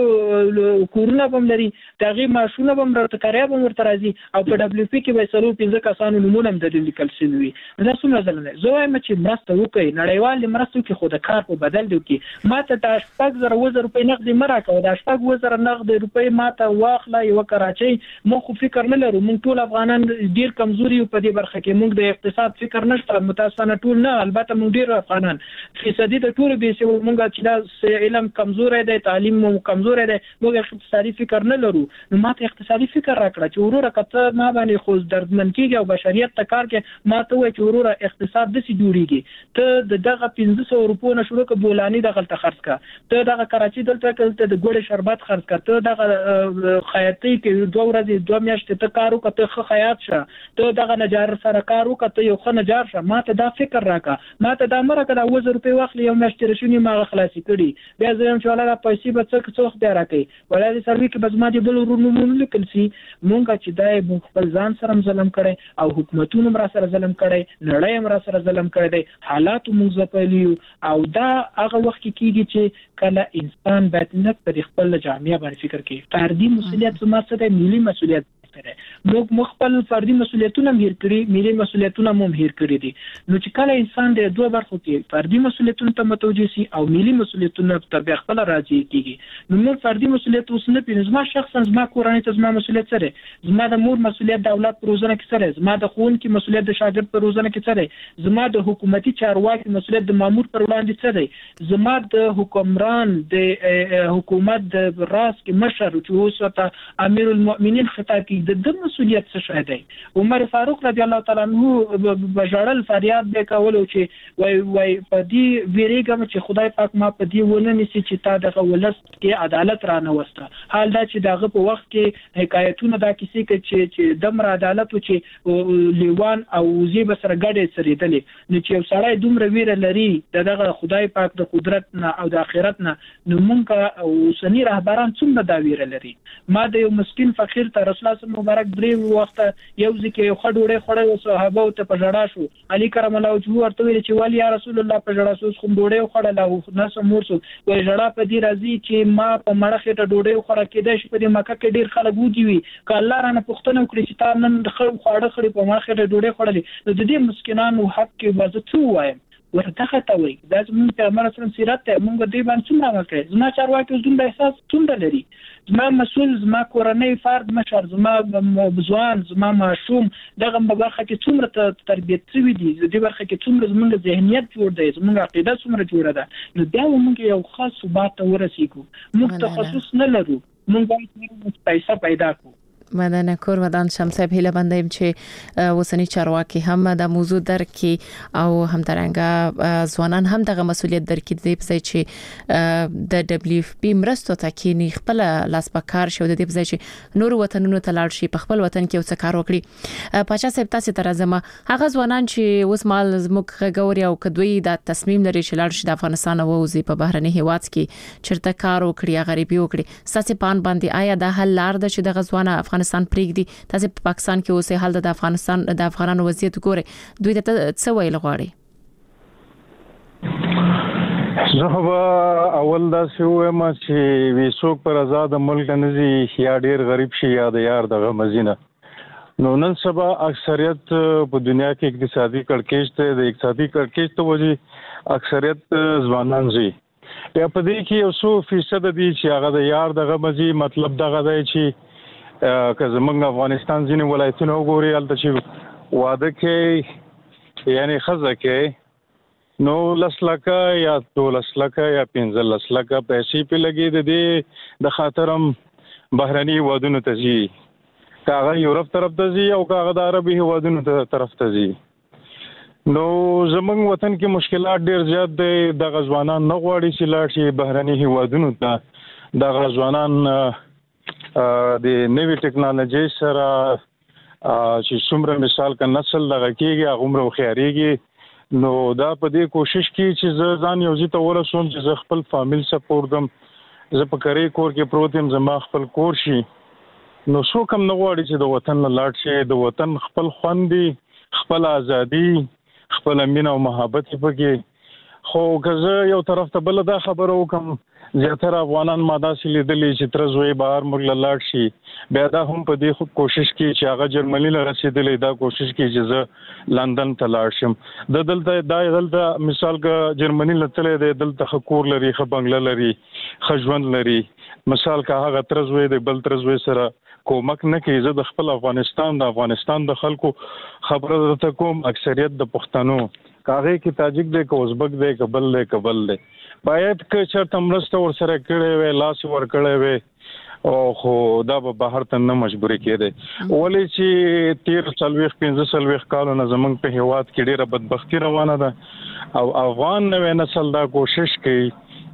خسته کورونه بم لري دغه ماشونه بم ورته کاریا بم ورته راځي او په دبليو پی کې به سلو پنځه کسانو نمونه هم د لیکل شوی دا څومره ځلنه زه وایم چې مرسته وکړي نړیوال مرسته کې خو د کار په بدل دی کې ماته د شپږ زره وزر روپۍ نقد مراکو دا شپږ وزر نقد روپۍ ماته واخله یو کراچۍ مو خو فکر نه لرو مونږ ټول افغانان ډیر کمزوري په دې برخه کې مونږ د اقتصاد فکر نشته متاسفانه ټول نه البته مونږ ډیر افغانان فیصدي د ټول به سه مونږ چې دا علم کمزوري دی تعلیم مو کمزوري دی مونږ اقتصادي فکر نه لرو نو ماته اقتصادي فکر راکړه چې وروره کته ما باندې خو دردمن کیږي او بشریت ته کار کې ماته وای چې وروره اقتصاد د سي جوړیږي ته دغه پنځه سوه روپو نه شروع ک بولانی د غلطه خرڅ کا ته دغه دغه کراچي دلته کله د ګوړې شربت خرڅ کړه دغه خیاطي کې دوه ورځې دوه میاشتې ته کار وکړه ته خیاط شه ته دغه نجار سره کار وکړه ته یو ښه نجار شه ما ته دا فکر راکړه ما ته دا مرکه دا وزر روپۍ واخلي یو میاشتې رشونې ما خلاصي کړي بیا زه هم چې ولا پیسې به څه څه وخت بیا راکړي ولا دې سروي کې بس ما دې بل ورونو لیکل سي مونږ چې دا مونږ خپل ځان سره ظلم کړي او حکومتونو را سره ظلم کړي نړۍ هم را سره ظلم کړي دی حالات مونږ زپلیو او دا هغه وخت کې کیږي چې کله انسان باید نه پر خپل جامعه باندې فکر کوي فردي مسؤلیت زما څه دی ملي مسؤلیت موږ مخبل فردي مسؤلیتونه هیر کړی ملي مسؤلیتونه هم هیر کړی دي نو چې کله انسان د دوه برخو کې فردي مسؤلیتونه ته متوجه سي او ملي مسؤلیتونه ته بیا خپل راځي کیږي نو موږ فردي مسؤلیت اوس نه پېژنو زما شخصا زما کورنۍ ته زما مسؤلیت سره زما د مور مسؤلیت د اولاد پر روزنه کې سره زما د ښوونکي مسؤلیت د شاګرد پر روزنه کې سره زما د حکومتي چارواکي مسؤلیت د مامور پر وړاندې سره زما د حکمران د حکومت د راس کې مشر چې اوس ته امیر المؤمنین خطاب کوي د د مسؤلیت څه شای دی عمر فاروق رضی الله تعالی عنہ بجړل فریاد وکولو چې وای وای په دې ویریګم چې خدای پاک ما په دې ونه نسی چې تا دغه ولست کې عدالت را نه وسته حال دا چې دغه په وخت کې حکایتونه دا کیسې کې چې چې دمر عدالت چې لیوان او وزي بسره ګډه سریدلې نو چې یو سړی دومره ویره لري دغه خدای پاک د قدرت نه او د آخرت نه نو مونږه او سنی رهبران څومره دا ویره لري ما د یو مسکین فقیر ته رسول الله مبارک درې وخت یو ځکه یو خډوړې خړې او صحابه ته په جړا شو علي کرم الله وجهه ورته ویل چې ولی یا رسول الله په جړا شو خو ډوړې خړل او نس مور شو وای جړا په دې راځي چې ما په مړه خېټه ډوړې خړه کېده شي په دې مکه کې ډیر خلک وږي وي ک الله رانه پښتنه وکړي چې تا نن د خړ خړه خړې په مړه خېټه ډوړې خړلې نو د دې مسکینانو حق کې وځه څو وایم ورته ته وای دا زموږ پیغمبر اسلام سیرت ته موږ دې باندې څومره وکړي زما چارواکي اوس دومره احساس څومره لري زما مسؤل زما کورنۍ فرد مشر زما ځوان زما ماشوم دغه برخه کې څومره تربیت شوی دي د دې برخه کې څومره زموږ ذهنیت جوړ دی زموږ عقیده څومره جوړه ده نو بیا موږ یو خاص ثبات ته ورسیږو موږ تخصص نه لرو موږ باید پیسې پیدا کړو مدنه کور ودان شمسب هیله بندیم چې وسنی چارواکي هم د موضوع درکې او هم ترنګ ځوانان هم دغه مسولیت درکې دی په چې د دبليو اف پی مرستو ته کې نه خپل لاس پکار شو د دې په چې نور وطنونو ته لاړ شي په خپل وطن کې وڅ کار وکړي پاچا صاحب تاسو ته راځم هغه ځوانان چې اوس مال زموږ غوړي او کدوې د تصمیم لري چې لاړ شي د افغانستان او وزي په بهرني هیواد کې چرته کار وکړي غریبي وکړي ساسي پان باندې آیا د حل لار د چې د غزوانه افغانستان پرېږدي تاسو په پاکستان کې اوسه حال د افغانستان د افغانانو وضعیت ګوري دوی ته څه ویل غواړي زه به اول دا سوم چې ویسوک پر آزاد ملک نزي یا ډیر غریب شي یا د یار دغه مزینه نو نن سبا اکثریت په دنیا کې اقتصادي کړکېچ ته د اقتصادي کړکېچ ته وجه اکثریت ځوانان زی یا په دې کې یو څو فیصد دي چې هغه د یار دغه مزي مطلب دغه دی چې که زمونږ افغانستان ځینې ولایتونه وګوري هلته چې واده کې یعنی ښځه کې نو لس لکه یا دولس لکه یا پنځلس لکه پیسې پې لګي د دې د خاطر هم بهرني هیوادونو ته ځي که هغه یورپ طرف ته ځي او که هغه د عربي هیوادونو طرف ته ځي نو زمونږ وطن کې مشکلات ډېر زیات دی دغه ځوانان نه غواړي چې لاړ شي بهرني هیوادونو ته دغه ځوانان د نوې ټکنالوژي سره چې څومره مثال کا نسل دغه کېږي هغه عمر وخیارېږي نو دا په دې کوشش کې چې زه ځان یو ځای ته ورسوم چې زه خپل فامیل سپورټ دم زه په کرې کور کې پروت یم زما خپل کور شي نو څوک هم نه غواړي چې د وطن نه لاړ شي د وطن خپل خوند دی خپل ازادي خپل مینه او محبت پکې خو که زه یو طرف ته بل دا خبره وکم زیاتره افغانان ما داسې لیدلي چې تر زوی بهر موږ له لاړ شي بیا دا هم په دې کوشش کې چې هغه جرمني له رسېدلی دا کوشش کې چې زه لندن ته لاړ شم د دلته دا دلته مثال که جرمني له تللی دی دلته ښه کور لري ښه بنګله لري ښه ژوند لري مثال که هغه تر زوی دی بل تر زوی سره کومک نه کوي زه د خپل افغانستان د افغانستان د خلکو خبره درته کوم اکثریت د پښتنو کاغه کې تاجک دی که ازبک دی که بل دی که بل دی باید که چېرته مرسته ورسره کړې وی لاس ورکړی وی او خو دا به بهر ته نه مجبورې کېدی ولې چې تېر څلوېښت پنځه څلوېښت کالونه زموږ په هېواد کې ډېره بدبختي روانه ده او افغان نوی نسل دا کوشش کوي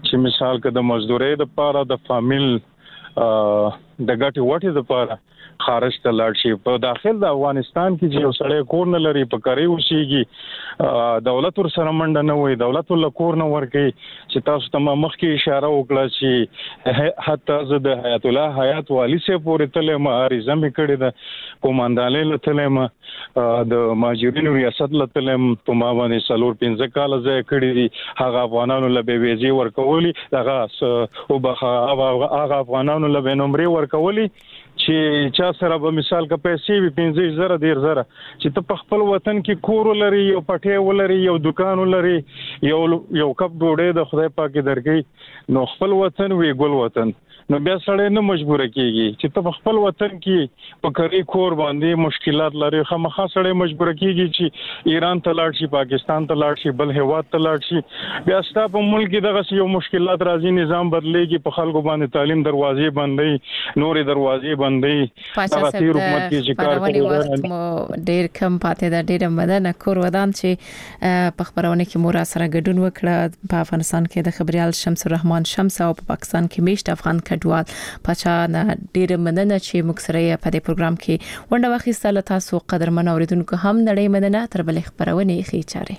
چې مثال کې د مزدورۍ د لپاره د فامیل د ګټي وټي د لپاره خارج ته لاړ شي. په داخل د افغانستان کې چې یو سړی کور نه لري په کاری وشيږي دولت ور سره منډه نه وي, دولت ول کور نه ورکي چې تاسو ته مخکې اشاره وکړه چې حتی زه د حیات الله حیات والی سه پورې تلې ما عریضه مې کړې ده کوماندانې لته ما د ماجرینو ریاست لته په ما باندې سلور پنځه کال ځای کړې دي. هغه افغانانو له به ویزي ورکولي هغه او هغه افغانانو له نمبر ورکولي چې چا سره به مثال کا پیسې وي پنځه زره ډیر زره چې ته په خپل وطن کې کور ولري, یو پټي ولري, یو دکان ولري, یو یو کپ ډوډۍ د خدای پاک درکې, نو خپل وطن وی ګل وطن, نو بیا سړی نه مجبور کیږي چې ته په خپل وطن کې په کری کور باندې مشکلات لري. خامخا سړی مجبور کیږي چې ایران ته لاړ شي, پاکستان ته لاړ شي, بل هیواد ته لاړ شي. بیا ستا په ملک کې دغه یو مشکلات راځي, نظام بدلېږي, په خلکو باندې تعلیم دروازې بندي, نورې دروازې بندي. پاچا صاحب د خبرونې وخت مو ډیر کم پاتې ده. ډیر مدنه کور ودان چې په خبرونه کې مو را سره ګډون وکړه. په افغانستان کې د خبريال شمس الرحمن شمس او په پاکستان کې میشت افغان کډوال پاچا نه ډیر مدنه چې موږ سره په دې پروګرام کې ونده واخیستل. تاسو قدرمن اوریدونکو هم نړۍ مدنه تر بلې خبرونه خې چاره.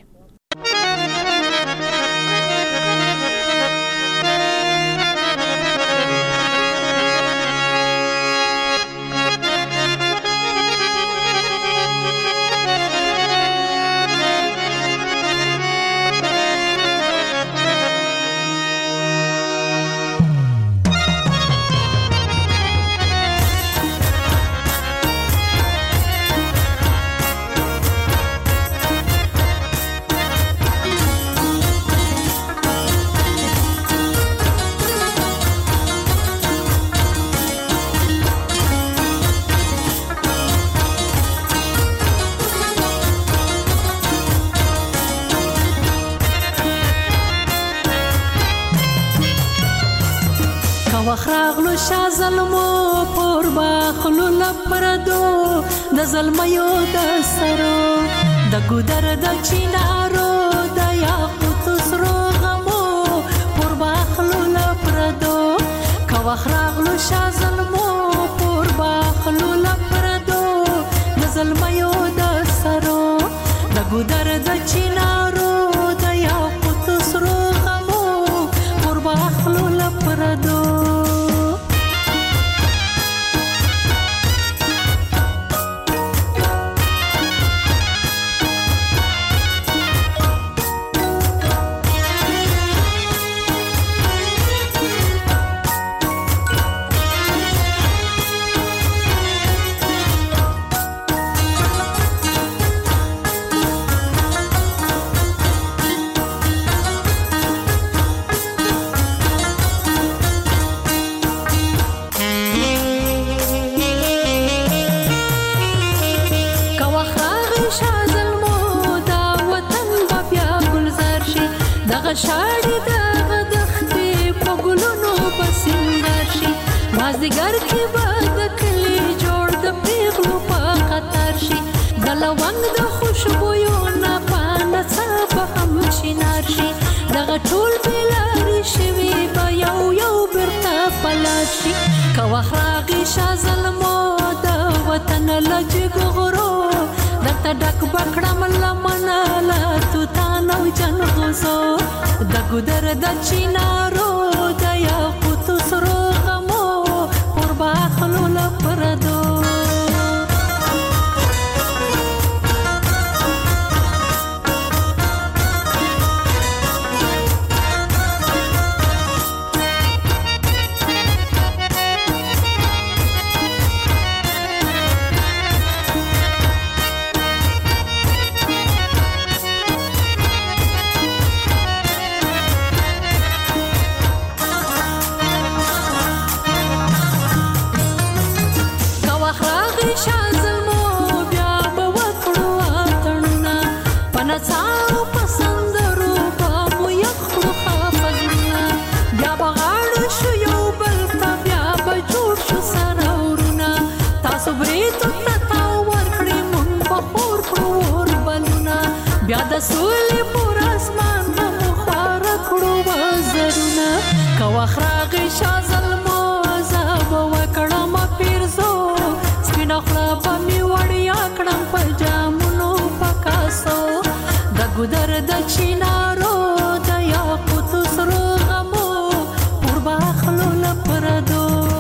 وخراغلو شا ظلمو پر باخلو لپردو د ظلمیو د سرو د ګودر د چینارو د یاقوت سرو غمو پر باخلو لپردو کا وخراغلو شا ظلمو پر باخلو لپردو د ظلمیو د سرو د ګودر د چینارو د یاقوت سرو غمو پر باخلو لپردو شاړې د دښتې په ګلونو بسنګر شي مازدیګر کې به د کلي جوړ د پیغلو په خطر شي د لونګ د خوشبویو نه په نڅا به هم شینار شي دغه ټول بېلارې شوي به یو یو بیرته په لار شي که وخت راغی شا ظلمو د وطن له جګغرو درته ډک بکړم لمنه له توتان او جنغوزو د ګودر د چینارو د یاقوت سرو غمو پر باخلو لپردو بیا د سولې پر اسمان هم خواره کړو وزرونه که وخت راغی شاه زلمو زه به وکړم پیرزو سپینه خوله به مې وړیا کړم په جامونو په کاسو د ګودر د چینارو د یاقوتو سرو غمو پر باخلو له پردو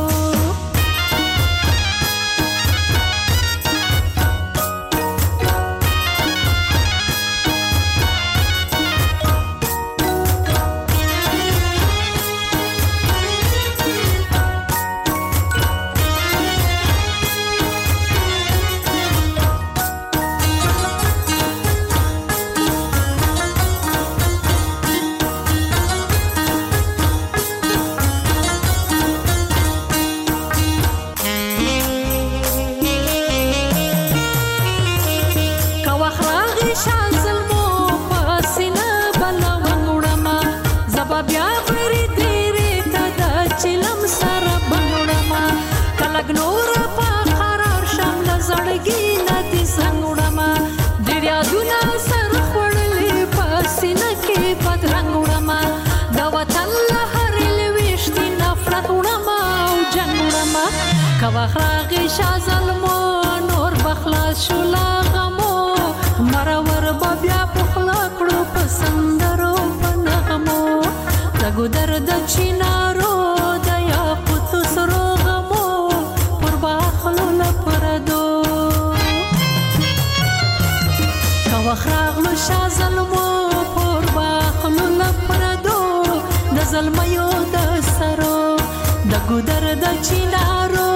کواخراغی شاه ظلمو نور بخلاص شو لا غمو مرور بیا پخلا کړو پسندرو پنغمو دغه درد چینارو د یاقوتو سرو غمو پر باخلو لپردو کواخراغلو شاه ظلمو پر باخلو لپردو د ظلمیو د سرو دغه درد چینارو